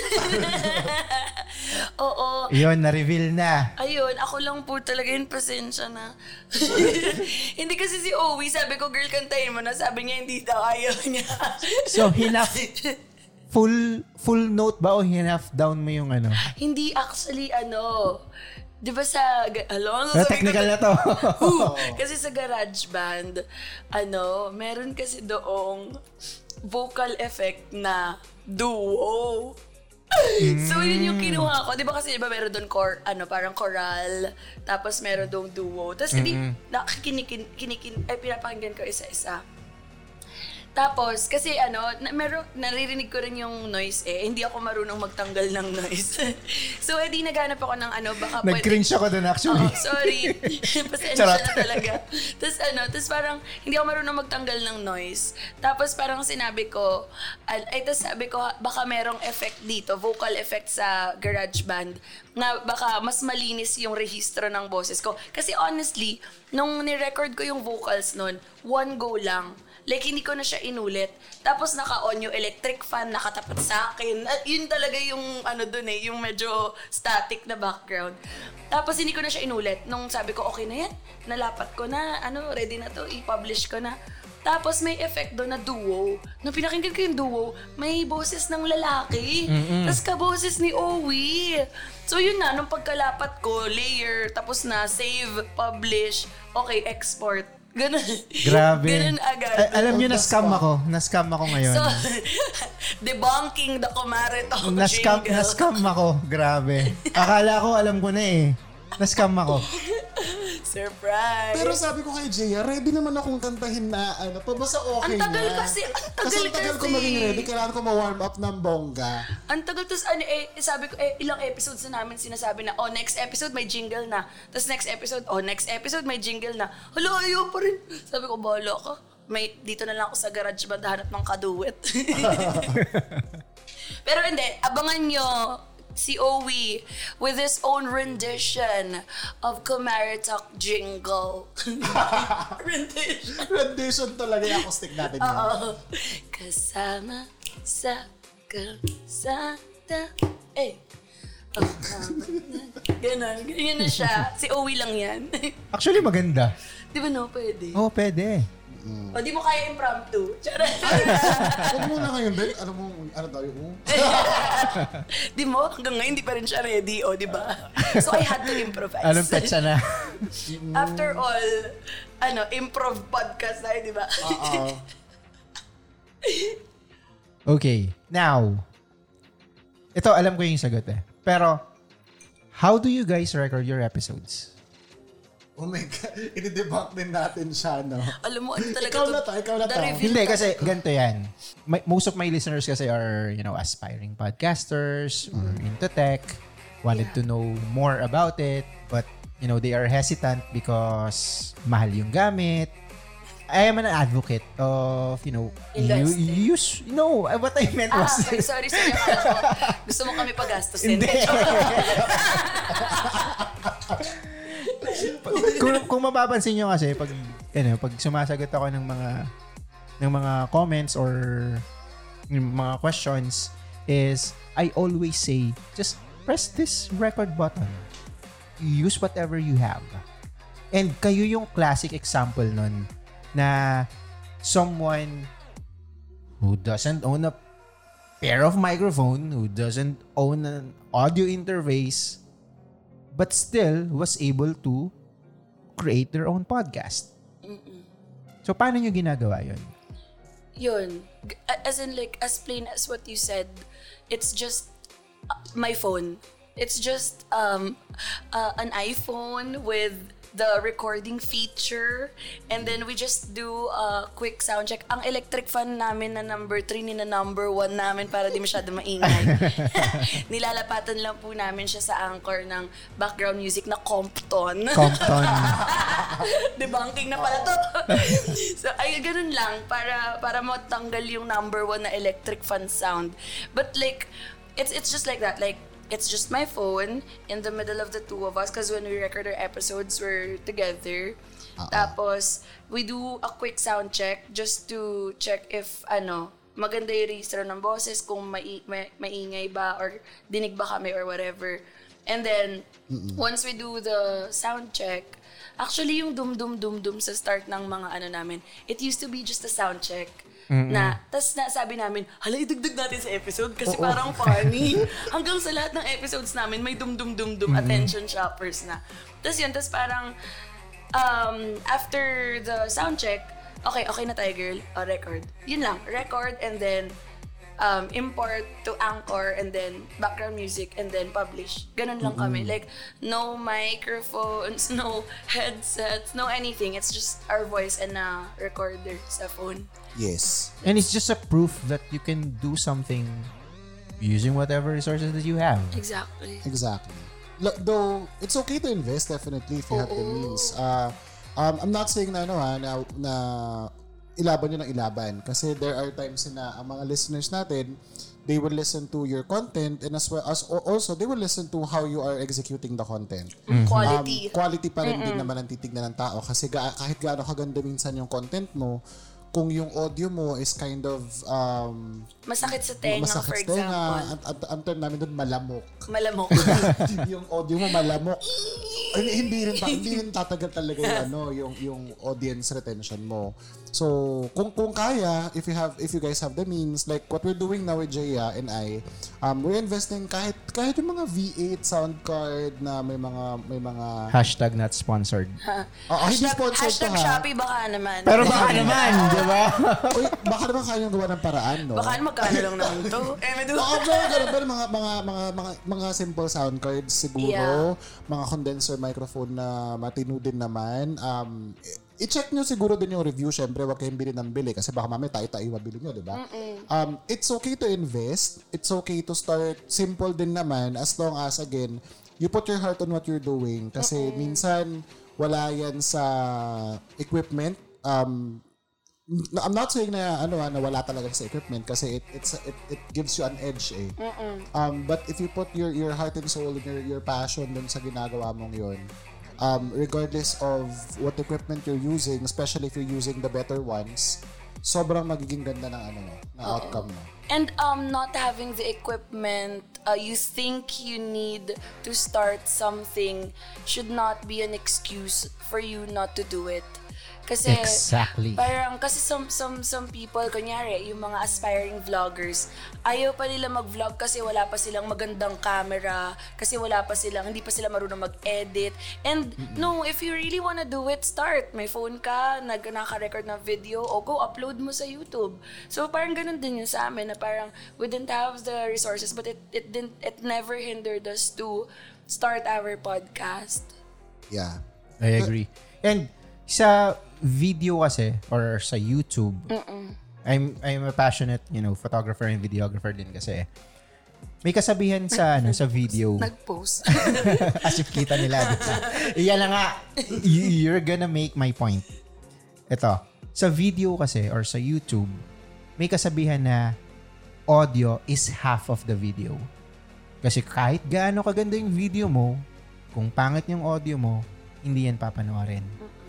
Oo. Yun, na-reveal na. Ayun, ako lang po talaga yun, pasensya na. Hindi kasi si Owie, sabi ko, girl, kantahin mo na. Sabi niya, hindi daw, ayaw niya. So, full note ba o hinaf down mo yung ano? Hindi actually, di ba sa, technical na to. Kasi sa GarageBand, meron kasi doong vocal effect na duo. So, yun yung kinuha ko. Di ba kasi, meron doon parang choral, tapos meron doong duo. Tapos, pinapakinggan ko isa-isa. Tapos, kasi naririnig ko rin yung noise Hindi ako marunong magtanggal ng noise. So, naghanap ako ng baka nag-cringe ako doon actually. Sorry. Pasensya na talaga. Tapos parang, hindi ako marunong magtanggal ng noise. Tapos parang sinabi ko, baka merong effect dito, vocal effect sa GarageBand, na baka mas malinis yung rehistro ng boses ko. Kasi honestly, nung ni-record ko yung vocals nun, one go lang. Like, hindi ko na siya inulit. Tapos, naka-on yung electric fan, nakatapat sa akin. At yun talaga yung, yung medyo static na background. Tapos, hindi ko na siya inulit. Nung sabi ko, okay na yan. Nalapat ko na, ready na to, i-publish ko na. Tapos, may effect doon na duo. Nung pinakinggan ko yung duo, may boses ng lalaki. Tapos, kaboses ni Owie. So, yun na, nung pagkalapat ko, layer, tapos na, save, publish, okay, export. Ganun. Grabe. Ganun agad. Alam nyo, na-scam ako ngayon. So, debunking the Kumare Talk jingle. Na-scam ako. Grabe. Akala ko, alam ko na Na-scam ako. Surprise. Pero sabi ko kay Jaya, ready naman akong kantahin na pabasa okay na. Ang tagal kasi. Kasi ang tagal ko maging ready, kailangan ko ma-warm up ng bongga. Ang tagal, tapos sabi ko, ilang episodes na namin sinasabi na, next episode may jingle na. Tapos next episode may jingle na. Hala, ayaw pa rin. Sabi ko, bahala ka. Dito na lang ako sa GarageBand hanap ng kaduet. Pero hindi, abangan nyo si Owie with his own rendition of Kumare Talk jingle. Rendition talaga yung acoustic natin yan. Kasama sa kalsada. Ganyan na siya. Si Owie lang yan. Actually, maganda. Di ba pwede? Oo, pwede. O di mo kaya impromptu. Charot. Huwag mo na ngayon, Ben. Ano tayo mo? Di mo, hanggang ngayon di pa rin siya ready, di ba? So I had to improvise. Anong petsa na? After all, improv podcast tayo, di ba? Okay. Now, ito alam ko yung sagot Pero, how do you guys record your episodes? Oh my God, i-debunk din natin siya, no? Alam mo, talaga Ikaw na to. Hindi, kasi ganito yan. Most of my listeners kasi are, aspiring podcasters or into tech. wanted to know more about it, but they are hesitant because mahal yung gamit. I am an advocate of, Investing. what I meant was... Okay, sorry. Gusto mo kami pagastusin. Hindi. kung mapapansin nyo kasi, pag sumasagot ako ng mga comments or yung mga questions, is I always say, just press this record button. Use whatever you have. And kayo yung classic example nun na someone who doesn't own a pair of microphone, who doesn't own an audio interface, but still was able to create their own podcast. So, paano nyo ginagawa yun? Yun. As in like, as plain as what you said, it's just my phone. It's just an iPhone with the recording feature, and then we just do a quick sound check. Ang electric fan namin na number 3 ni na number 1 namin para di masyado maingay. Nilalapatan lang po namin siya sa anchor ng background music na Compton. Debunking na pala to. So, ay, ganun lang para matanggal yung number 1 na electric fan sound. But like, it's just like that. Like, it's just my phone in the middle of the two of us because when we record our episodes, we're together. Tapos, we do a quick sound check just to check if, maganda yung register ng boses, kung maingay ba or dinig ba kami or whatever. And then, once we do the sound check, actually yung dum-dum-dum-dum sa start ng mga namin, it used to be just a sound check. Tas sabi namin, hala, idagdag natin sa episode kasi parang funny. Hanggang sa lahat ng episodes namin, may dum-dum-dum-dum attention shoppers na. Tas parang, after the sound check, okay na tayo, girl. Record. Yun lang, record and then import to Anchor and then background music and then publish. Ganun lang kami. Like, no microphones, no headsets, no anything. It's just our voice and a recorder sa phone. Yes. And it's just a proof that you can do something using whatever resources that you have. Exactly. Though, it's okay to invest definitely if you have the means. I'm not saying na ilaban nyo ng ilaban. Kasi there are times na ang mga listeners natin, they will listen to your content and as well as also they will listen to how you are executing the content. Quality. Quality pa rin din naman ang titignan ng tao kasi kahit gaano kaganda minsan yung content mo, kung yung audio mo is kind of masakit sa tenga, for example. Ang term namin doon, malamok. Yung audio mo malamok. Hindi rin tatagal talaga yung audience retention mo. So, kung kaya, if you guys have the means, like what we're doing now with Jaya and I, we're investing kahit yung mga V8 sound card na may mga Hashtag not sponsored. Hindi sponsored hashtag Shopee baka naman. Pero baka naman, di ba? Uy, baka naman kayong gawa ng paraan, no? Baka magkano lang naman to. Mga simple sound cards siguro, mga condenser microphone na matino din naman. I-check nyo siguro din yung review. Syempre, wag kayong bilhin ng bili kasi baka mamaya tayo mabili nyo, di ba? It's okay to invest. It's okay to start simple din naman as long as, again, you put your heart on what you're doing. Kasi minsan, wala yan sa equipment. I'm not saying na wala talaga sa equipment kasi it gives you an edge eh. But if you put your heart and soul and your passion dun sa ginagawa mong yon, regardless of what equipment you're using, especially if you're using the better ones, sobrang magiging ganda ng outcome mo. And not having the equipment you think you need to start something should not be an excuse for you not to do it. Kasi exactly. Parang kasi some people, kunyari yung mga aspiring vloggers, ayaw pa nila mag-vlog kasi wala pa silang magandang camera, kasi hindi pa sila marunong mag-edit. And no, if you really wanna do it, start. May phone ka, naka-record ng video, o go upload mo sa YouTube. So parang ganun din yun sa amin na parang we didn't have the resources but it never hindered us to start our podcast. Yeah. I agree. And sa video kasi or sa YouTube, I'm a passionate, photographer and videographer din kasi. May kasabihan sa sa video. Nag-post. As if kita nila. Iyan na nga. You're gonna make my point. Ito. Sa video kasi or sa YouTube, may kasabihan na audio is half of the video. Kasi kahit gaano kaganda yung video mo, kung pangit yung audio mo, hindi yan papanoorin.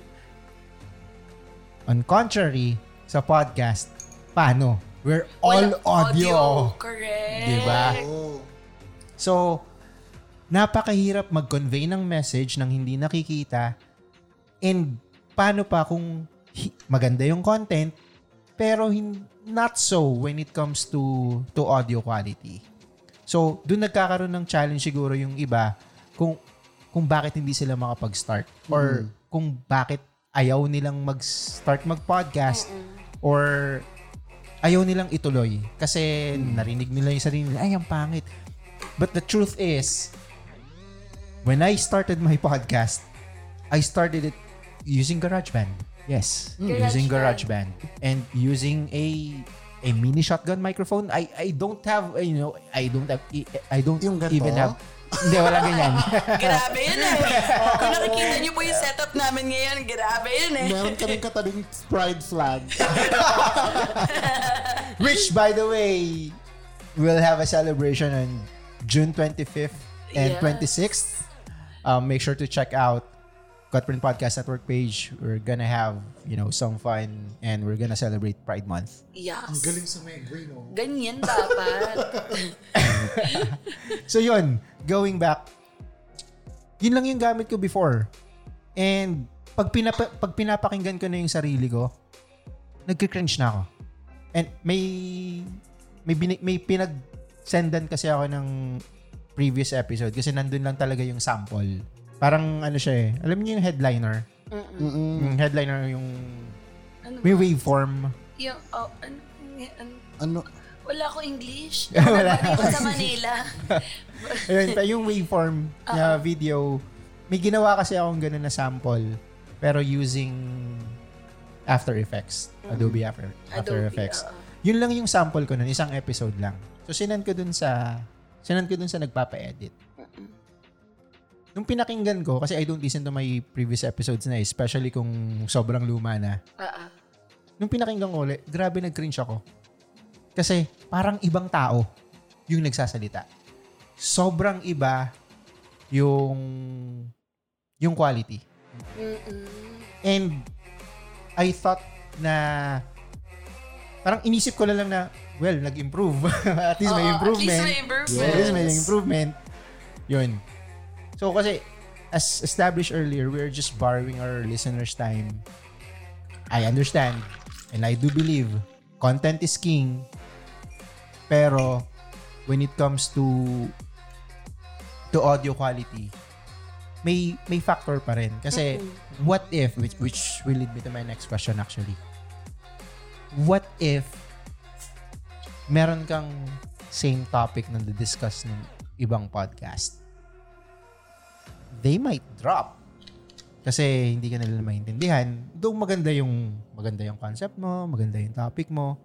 On contrary, sa podcast, paano? We're all audio. Correct. Diba? Oh. So, napakahirap mag-convey ng message ng hindi nakikita. And paano pa kung maganda yung content, pero not so when it comes to audio quality. So, doon nagkakaroon ng challenge siguro yung iba kung bakit hindi sila makapag-start or kung bakit ayaw nilang mag-start mag-podcast or ayaw nilang ituloy kasi narinig nila yung sarili nila, ay, ang pangit. But the truth is, when I started my podcast, I started it using GarageBand. Yes, using GarageBand and using a mini shotgun microphone. I don't have, I don't Yung ganito? even have. Hindi, wala ganyan. Grabe yun eh. Kung nakikita niyo po yung setup namin ngayon, grabe yun eh. Meron kaming katabing pride flag. Which, by the way, we'll have a celebration on June 25th and Yes. 26th. Make sure to check out Cutprint Podcast Network page. We're gonna have, some fun and we're gonna celebrate Pride Month. Ang Yes. galing sa Megway, no? Ganyan dapat. So yun, going back, yun lang yung gamit ko before. And pag pinapakinggan ko na yung sarili ko, nagki-cringe na ako. And may pinag-sendan kasi ako ng previous episode kasi nandun lang talaga yung sample. Parang siya eh. Alam niyo yung headliner? Yung headliner yung may waveform. Yung, Ano? wala ko English. Wala. Wala sa Manila. Ayun, yung waveform na video, may ginawa kasi akong ganun na sample pero using After Effects. Adobe After Effects. Yun lang yung sample ko nun, isang episode lang. So sinend ko dun sa nagpapa-edit. Nung pinakinggan ko, kasi I don't listen to my previous episodes na, especially kung sobrang luma na. Nung pinakinggan ko ulit, grabe nag-cringe ako. Kasi parang ibang tao yung nagsasalita. Sobrang iba yung quality. And I thought na parang inisip ko na lang na, well, nag-improve. At least may improvement. At least may improvement. Yun. So kasi, as established earlier, we're just borrowing our listeners' time. I understand. And I do believe, content is king. Pero, when it comes to audio quality, may factor pa rin. Kasi, what if, which will lead me to my next question actually. What if, meron kang same topic na discuss ng ibang podcast? They might drop. Kasi hindi ka nila maintindihan. Though maganda yung concept mo, maganda yung topic mo.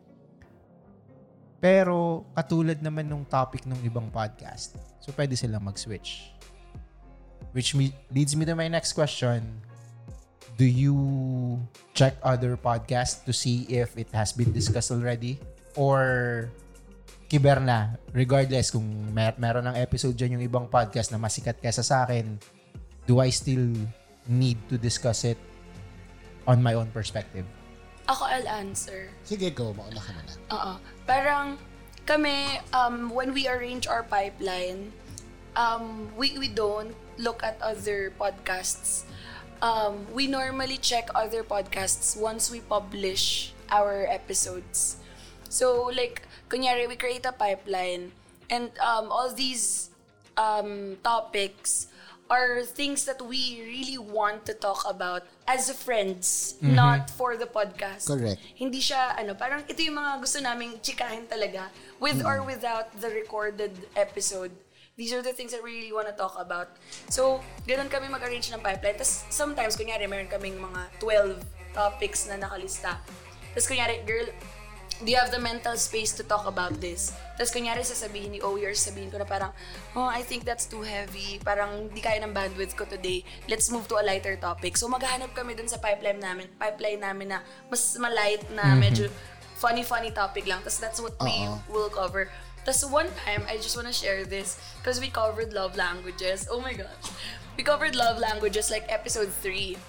Pero katulad naman nung topic ng ibang podcast. So pwede silang mag-switch. Which leads me to my next question. Do you check other podcasts to see if it has been discussed already? Or kiber na, regardless kung meron ng episode dyan yung ibang podcast na masikat kesa sa akin, do I still need to discuss it on my own perspective? Ako, I'll answer. Sige, go. Mauna ka na. Parang kami, when we arrange our pipeline, we don't look at other podcasts. We normally check other podcasts once we publish our episodes. So, like, kunyari, we create a pipeline and all these topics are things that we really want to talk about as friends, not for the podcast. Correct. Hindi siya, parang ito yung mga gusto naming chikahin talaga, with or without the recorded episode. These are the things that we really want to talk about. So, ganun kami mag-arrange ng pipeline. Tapos, sometimes, kunyari, meron kaming mga 12 topics na nakalista. Tapos, kunyari, girl, do you have the mental space to talk about this? Tapos kunyari sasabihin ni Oyer, sabihin ko na parang, I think that's too heavy. Parang di kaya ng bandwidth ko today. Let's move to a lighter topic. So maghahanap kami dun sa pipeline namin na mas malight na medyo funny topic lang. Tapos that's what we will cover. Tapos one time, I just wanna share this because we covered love languages. Oh my gosh. We covered love languages like episode 3.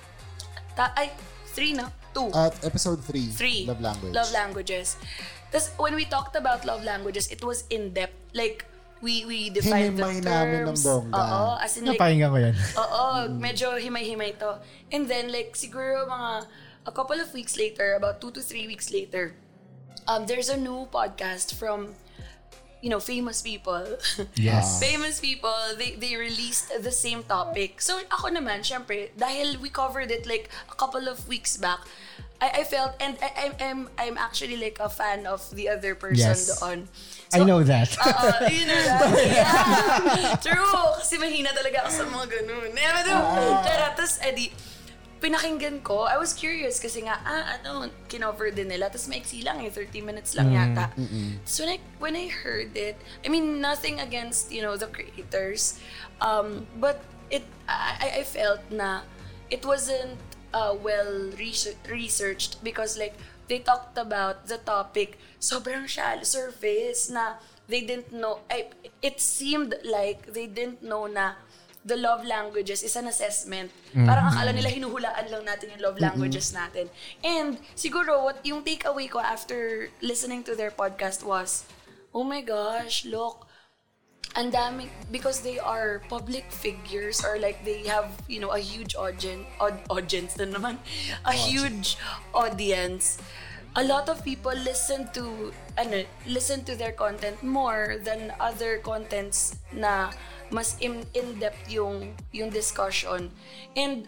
3 na? 2. Episode 3. 3. Love language. Love languages. Tapos when we talked about love languages, it was in-depth. Like, we defined the Hinimay namin ng terms. bongga. Oo. As in like, Napakinggan ko yan. oo. Medyo himay-himay to. And then like, siguro a couple of weeks later, about 2 to 3 weeks later, there's a new podcast from famous people. Yes. Famous people, they released the same topic. So ako naman, syempre, dahil we covered it like a couple of weeks back, I felt, and I'm actually like a fan of the other person doon. So, I know that. You know that? Yeah. True. Kasi mahina talaga ako sa mga ganun. Tapos, pinakinggan ko, I was curious kasi nga, kinover din nila. Tapos maiksi lang 30 minutes lang yata. So when I heard it, I mean, nothing against, the creators. But I felt na it wasn't well researched because like, they talked about the topic, sobrang shallow surface na they didn't know, it seemed like they didn't know na the love languages is an assessment. Parang akala nila hinuhulaan lang natin yung love languages natin. And siguro yung takeaway ko after listening to their podcast was, oh my gosh, look, ang dami, because they are public figures or like they have, a huge audience na naman, a huge audience. A lot of people listen to their content more than other contents na mas in-depth yung discussion. And,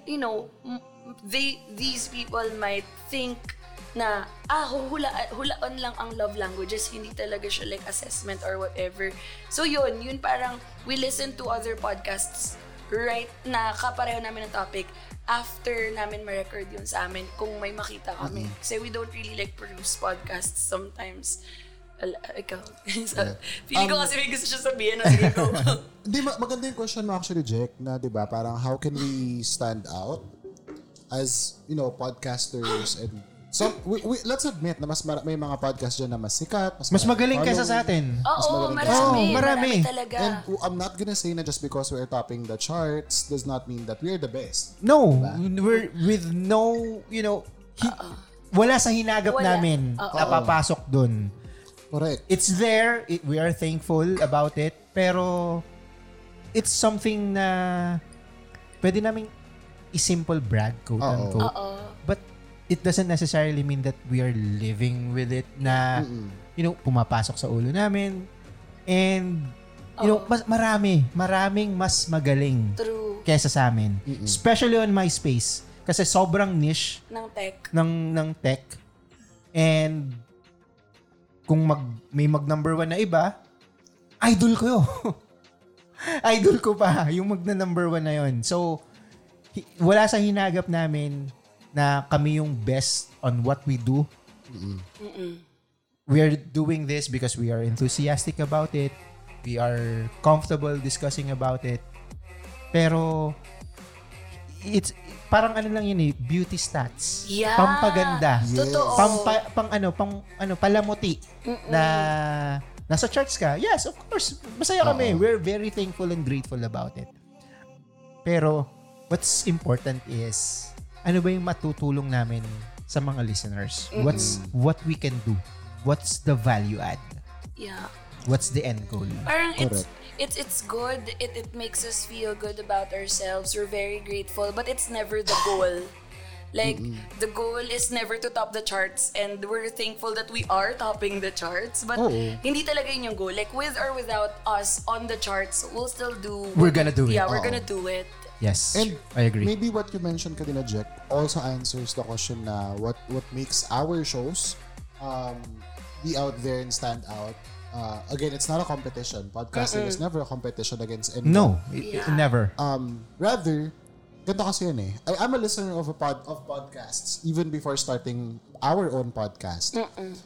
these people might think na, hulaan lang ang love languages, hindi talaga siya like assessment or whatever. So yun parang we listen to other podcasts right na kapareho namin ng topic after namin ma-record yun sa amin kung may makita kami. Kasi we don't really like produce podcasts sometimes. Ikaw. Feeling ko kasi may gusto siya sabihin. Sige, go. Hindi, maganda yung question mo actually, Jack, na diba, parang how can we stand out as, podcasters and so, let's admit na may mga podcast dyan na mas sikat, mas magaling kaysa sa atin. Oo, marami talaga. And I'm not gonna say na just because we're topping the charts does not mean that we're the best. No, we're with no, wala sa hinagap namin na papasok dun. Correct. It's there, we are thankful about it, pero it's something na pwede naming i-simple brag, quote-unquote. But it doesn't necessarily mean that we are living with it na, pumapasok sa ulo namin. And, maraming mas magaling kesa sa amin. Especially on MySpace. Kasi sobrang niche ng tech. ng tech. And, kung may number 1 na iba, idol ko yun. Idol ko pa, yung number 1 na yun. So, wala sa hinagap namin na kami yung best on what we do. We are doing this because we are enthusiastic about it. We are comfortable discussing about it. Pero it's parang lang yun beauty stats. Yeah. Pampaganda. Yes. Totoo. Palamuti na nasa charts ka. Yes, of course. Masaya kami. We're very thankful and grateful about it. Pero what's important is ano ba yung matutulong namin sa mga listeners? What we can do? What's the value add? Yeah. What's the end goal? Parang it's good. It makes us feel good about ourselves. We're very grateful, but it's never the goal. Like, the goal is never to top the charts, and we're thankful that we are topping the charts, but hindi talaga yun yung goal. Like, with or without us on the charts, we'll still do... We're gonna do it. Yeah, we're gonna do it. Yes, and I agree. Maybe what you mentioned kanina, Jack, also answers the question na what makes our shows be out there and stand out. Again, it's not a competition. Podcasting is never a competition against anyone. No, never. Rather, ganito kasi yun eh. I'm a listener of podcasts even before starting our own podcast.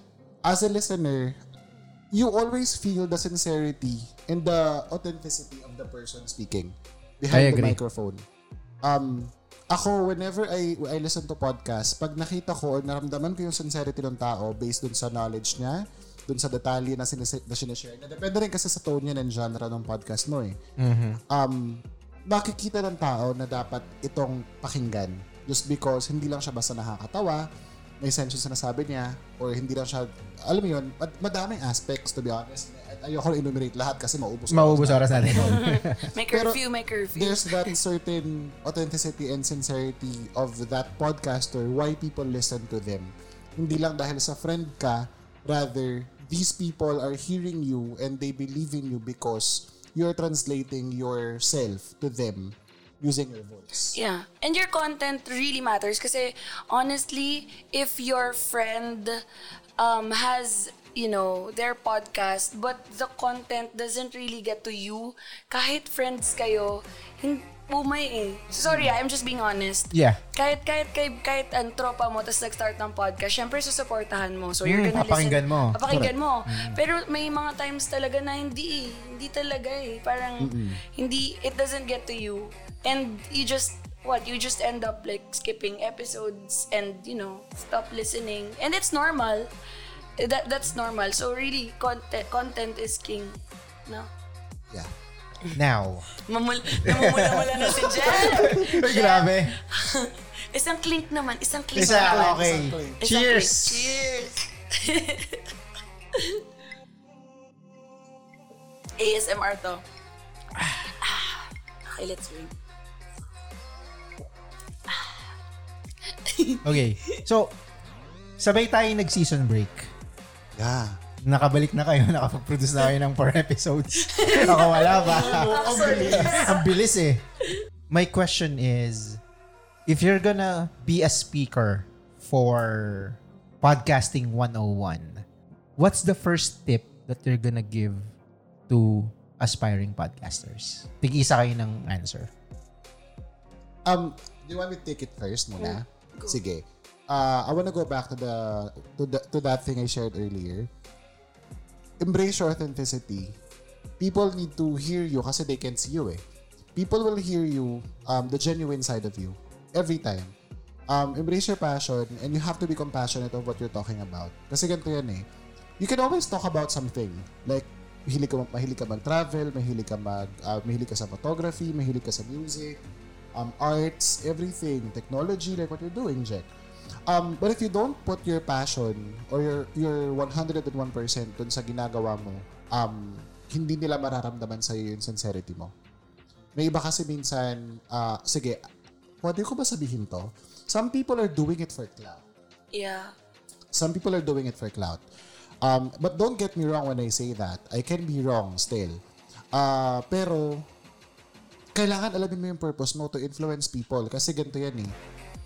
as a listener, you always feel the sincerity and the authenticity of the person speaking behind the microphone. Ako, whenever I listen to podcast, pag nakita ko or naramdaman ko yung sincerity ng tao based dun sa knowledge niya, dun sa detalye na sinishare niya, depende rin kasi sa tone niya ng genre ng podcast mo eh. Makikita ng tao na dapat itong pakinggan just because hindi lang siya basta nakakatawa, may sense yung sinasabi niya, or hindi lang siya, alam mo yun, madaming aspects to be honest. Ayoko na enumerate lahat kasi maubos oras natin. May curfew. There's that certain authenticity and sincerity of that podcaster why people listen to them. Hindi lang dahil sa friend ka, rather, these people are hearing you and they believe in you because you're translating yourself to them using your voice. Yeah. And your content really matters kasi honestly, if your friend has their podcast but the content doesn't really get to you, kahit friends kayo, Sorry, I'm just being honest. Yeah. Kahit ang tropa mo tapos nag-start ng podcast, syempre susuportahan mo. So you're gonna papakinggan listen. Papakinggan mo. Pero may mga times talaga na hindi talaga eh. Parang it doesn't get to you. And you just end up like skipping episodes and stop listening. And it's normal. That's normal. So really, content is king. No? Yeah. Now. Namumula na si Jen. Grabe. Isang clink naman. Okay. Cheers. Cheers. ASMR to. Okay, let's drink. Okay. So, sabay tayo nag-season break. Yeah. Nakabalik na kayo, nakapag-produce na kayo ng 4 episodes. Ako wala pa. Ang bilis eh. My question is, if you're gonna be a speaker for Podcasting 101, what's the first tip that you're gonna give to aspiring podcasters? Tig-isa kayo ng answer. Do you want me to take it first muna? Go. Sige. I wanna go back to that thing I shared earlier. Embrace your authenticity. People need to hear you kasi they can see you eh. People will hear you, the genuine side of you, every time. Embrace your passion and you have to be compassionate of what you're talking about. Kasi ganito yan eh. You can always talk about something. Like, mahilig ka mag-travel, mahilig ka sa photography, mahilig ka sa music, arts, everything, technology, like what you're doing, Jack. But if you don't put your passion or your 101% dun sa ginagawa mo, hindi nila mararamdaman sa'yo yung sincerity mo. May iba kasi minsan, sige, pwede ko ba sabihin to? Some people are doing it for clout. Yeah. Some people are doing it for clout. But don't get me wrong when I say that. I can be wrong still. Pero, kailangan alamin mo yung purpose mo to influence people kasi ganito yan eh.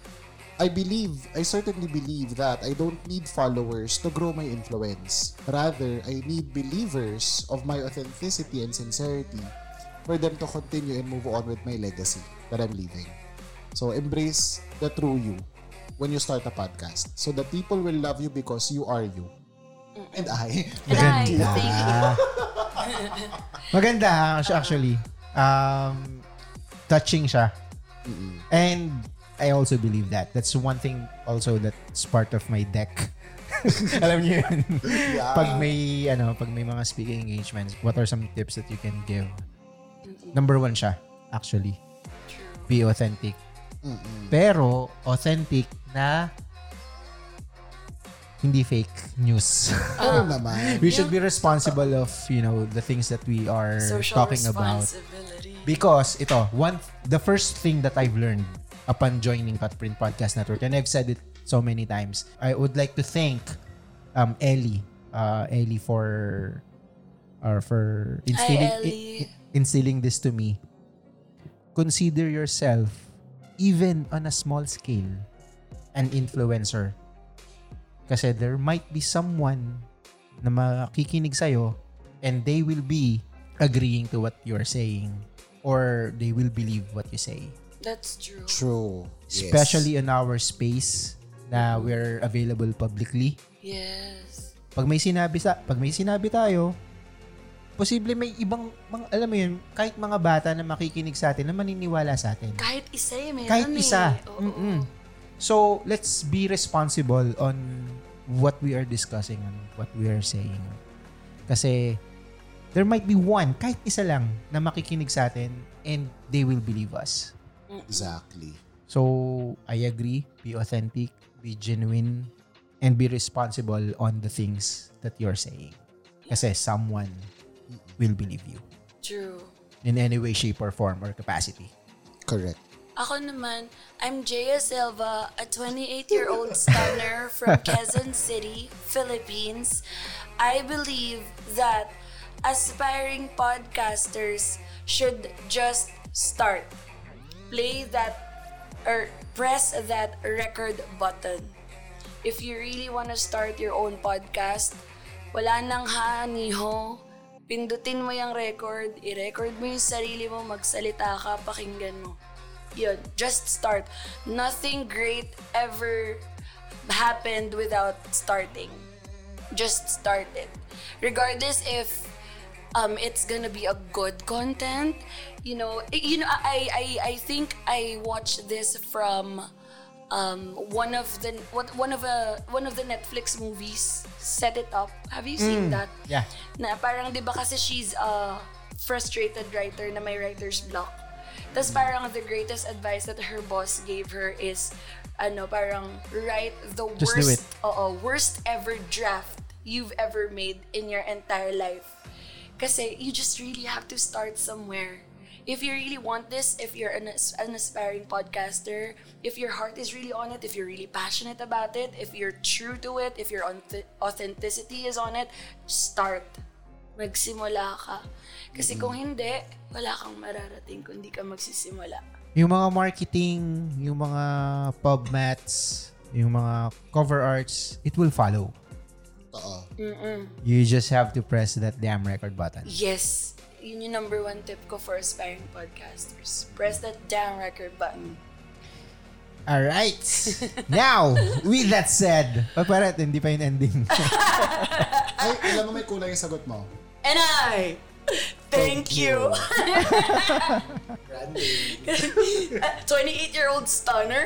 I certainly believe that I don't need followers to grow my influence. Rather, I need believers of my authenticity and sincerity for them to continue and move on with my legacy that I'm leaving. So, embrace the true you when you start a podcast. So that people will love you because you are you. And I. Thank you. Maganda actually. Touching siya. And I also believe that. That's one thing also that's part of my deck. Alam niyo yun. Yeah. Pag may mga speaking engagements, what are some tips that you can give? Number 1 siya, actually. Be authentic. Pero, authentic na hindi fake news. Oo naman. We should be responsible of, the things that we are Social talking about. responsibility. Because, the first thing that I've learned upon joining Cutprint Podcast Network, and I've said it so many times, I would like to thank Ellie for instilling this to me. Consider yourself, even on a small scale, an influencer. Kasi there might be someone na makikinig sa'yo and they will be agreeing to what you're saying or they will believe what you say. That's true. True. Especially in our space na we're available publicly. Yes. pag may sinabi tayo, posible may ibang, alam mo yun, kahit mga bata na makikinig sa atin na maniniwala sa atin. Kahit isa meron Kahit isa. Oo. So, let's be responsible on what we are discussing and what we are saying. Kasi, there might be one, kahit isa lang, na makikinig sa atin and they will believe us. Exactly. So, I agree. Be authentic, be genuine, and be responsible on the things that you're saying. Kasi someone will believe you. True. In any way, shape, or form, or capacity. Correct. Ako naman, I'm Jaya Silva, a 28-year-old stunner from Quezon City, Philippines. I believe that aspiring podcasters should just start. Play that or press that record button. If you really want to start your own podcast, wala nang haniho. Pindutin mo yung record, i-record mo yung sarili mo, magsalita ka, pakinggan mo. Yun, just start. Nothing great ever happened without starting. Just start it. Regardless if it's gonna be a good content, I think I watched this from one of the Netflix movies, Set It Up. Have you seen that? Yeah. Na parang 'di ba kasi she's a frustrated writer na may writer's block. Tapos parang the greatest advice that her boss gave her is parang write the Just do it. worst ever draft you've ever made in your entire life. Kasi you just really have to start somewhere. If you really want this, if you're an aspiring podcaster, if your heart is really on it, if you're really passionate about it, if you're true to it, if your authenticity is on it, start. Magsimula ka. Kasi kung hindi, wala kang mararating kung hindi ka magsisimula. Yung mga marketing, yung mga pub mats, yung mga cover arts, it will follow. You just have to press that damn record button. Yes. Yun yung number one tip ko for aspiring podcasters. Press that damn record button. Alright. Now, with that said, parang hindi pa yung ending. Ay, alam mo may kulay yung sagot mo. And I thank you. 28-year-old stunner.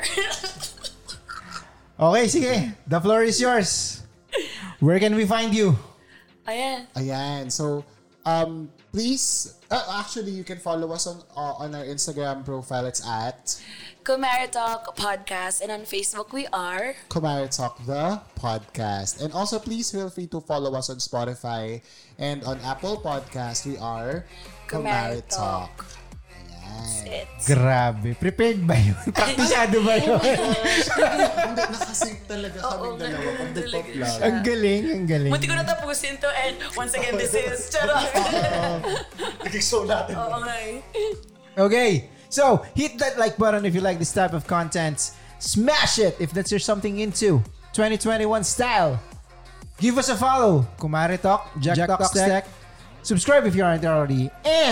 Okay, sige. The floor is yours. Where can we find you? Ayan. So, please, actually, you can follow us on our Instagram profile. It's at Kumare Talk Podcast. And on Facebook, we are Kumare Talk the Podcast. And also, please feel free to follow us on Spotify. And on Apple Podcast, we are Kumare Talk. Ayan. Grabe. Prepared ba yun? Praktisado ba yun? Hindi, nakasync talaga kaming dalawa. Pag nag-pop lang. Ang galing. Munti ko na tapusin to, and once again, this is Charot. Nag-show natin. Oo nga eh. Okay. So, hit that like button if you like this type of content. Smash it if that's your something into 2021 style. Give us a follow. Kumare Talk, Jack Talks Tech. Subscribe if you aren't already.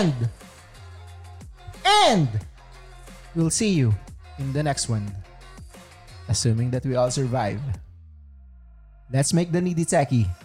And we'll see you in the next one. Assuming that we all survive. Let's make the needy techie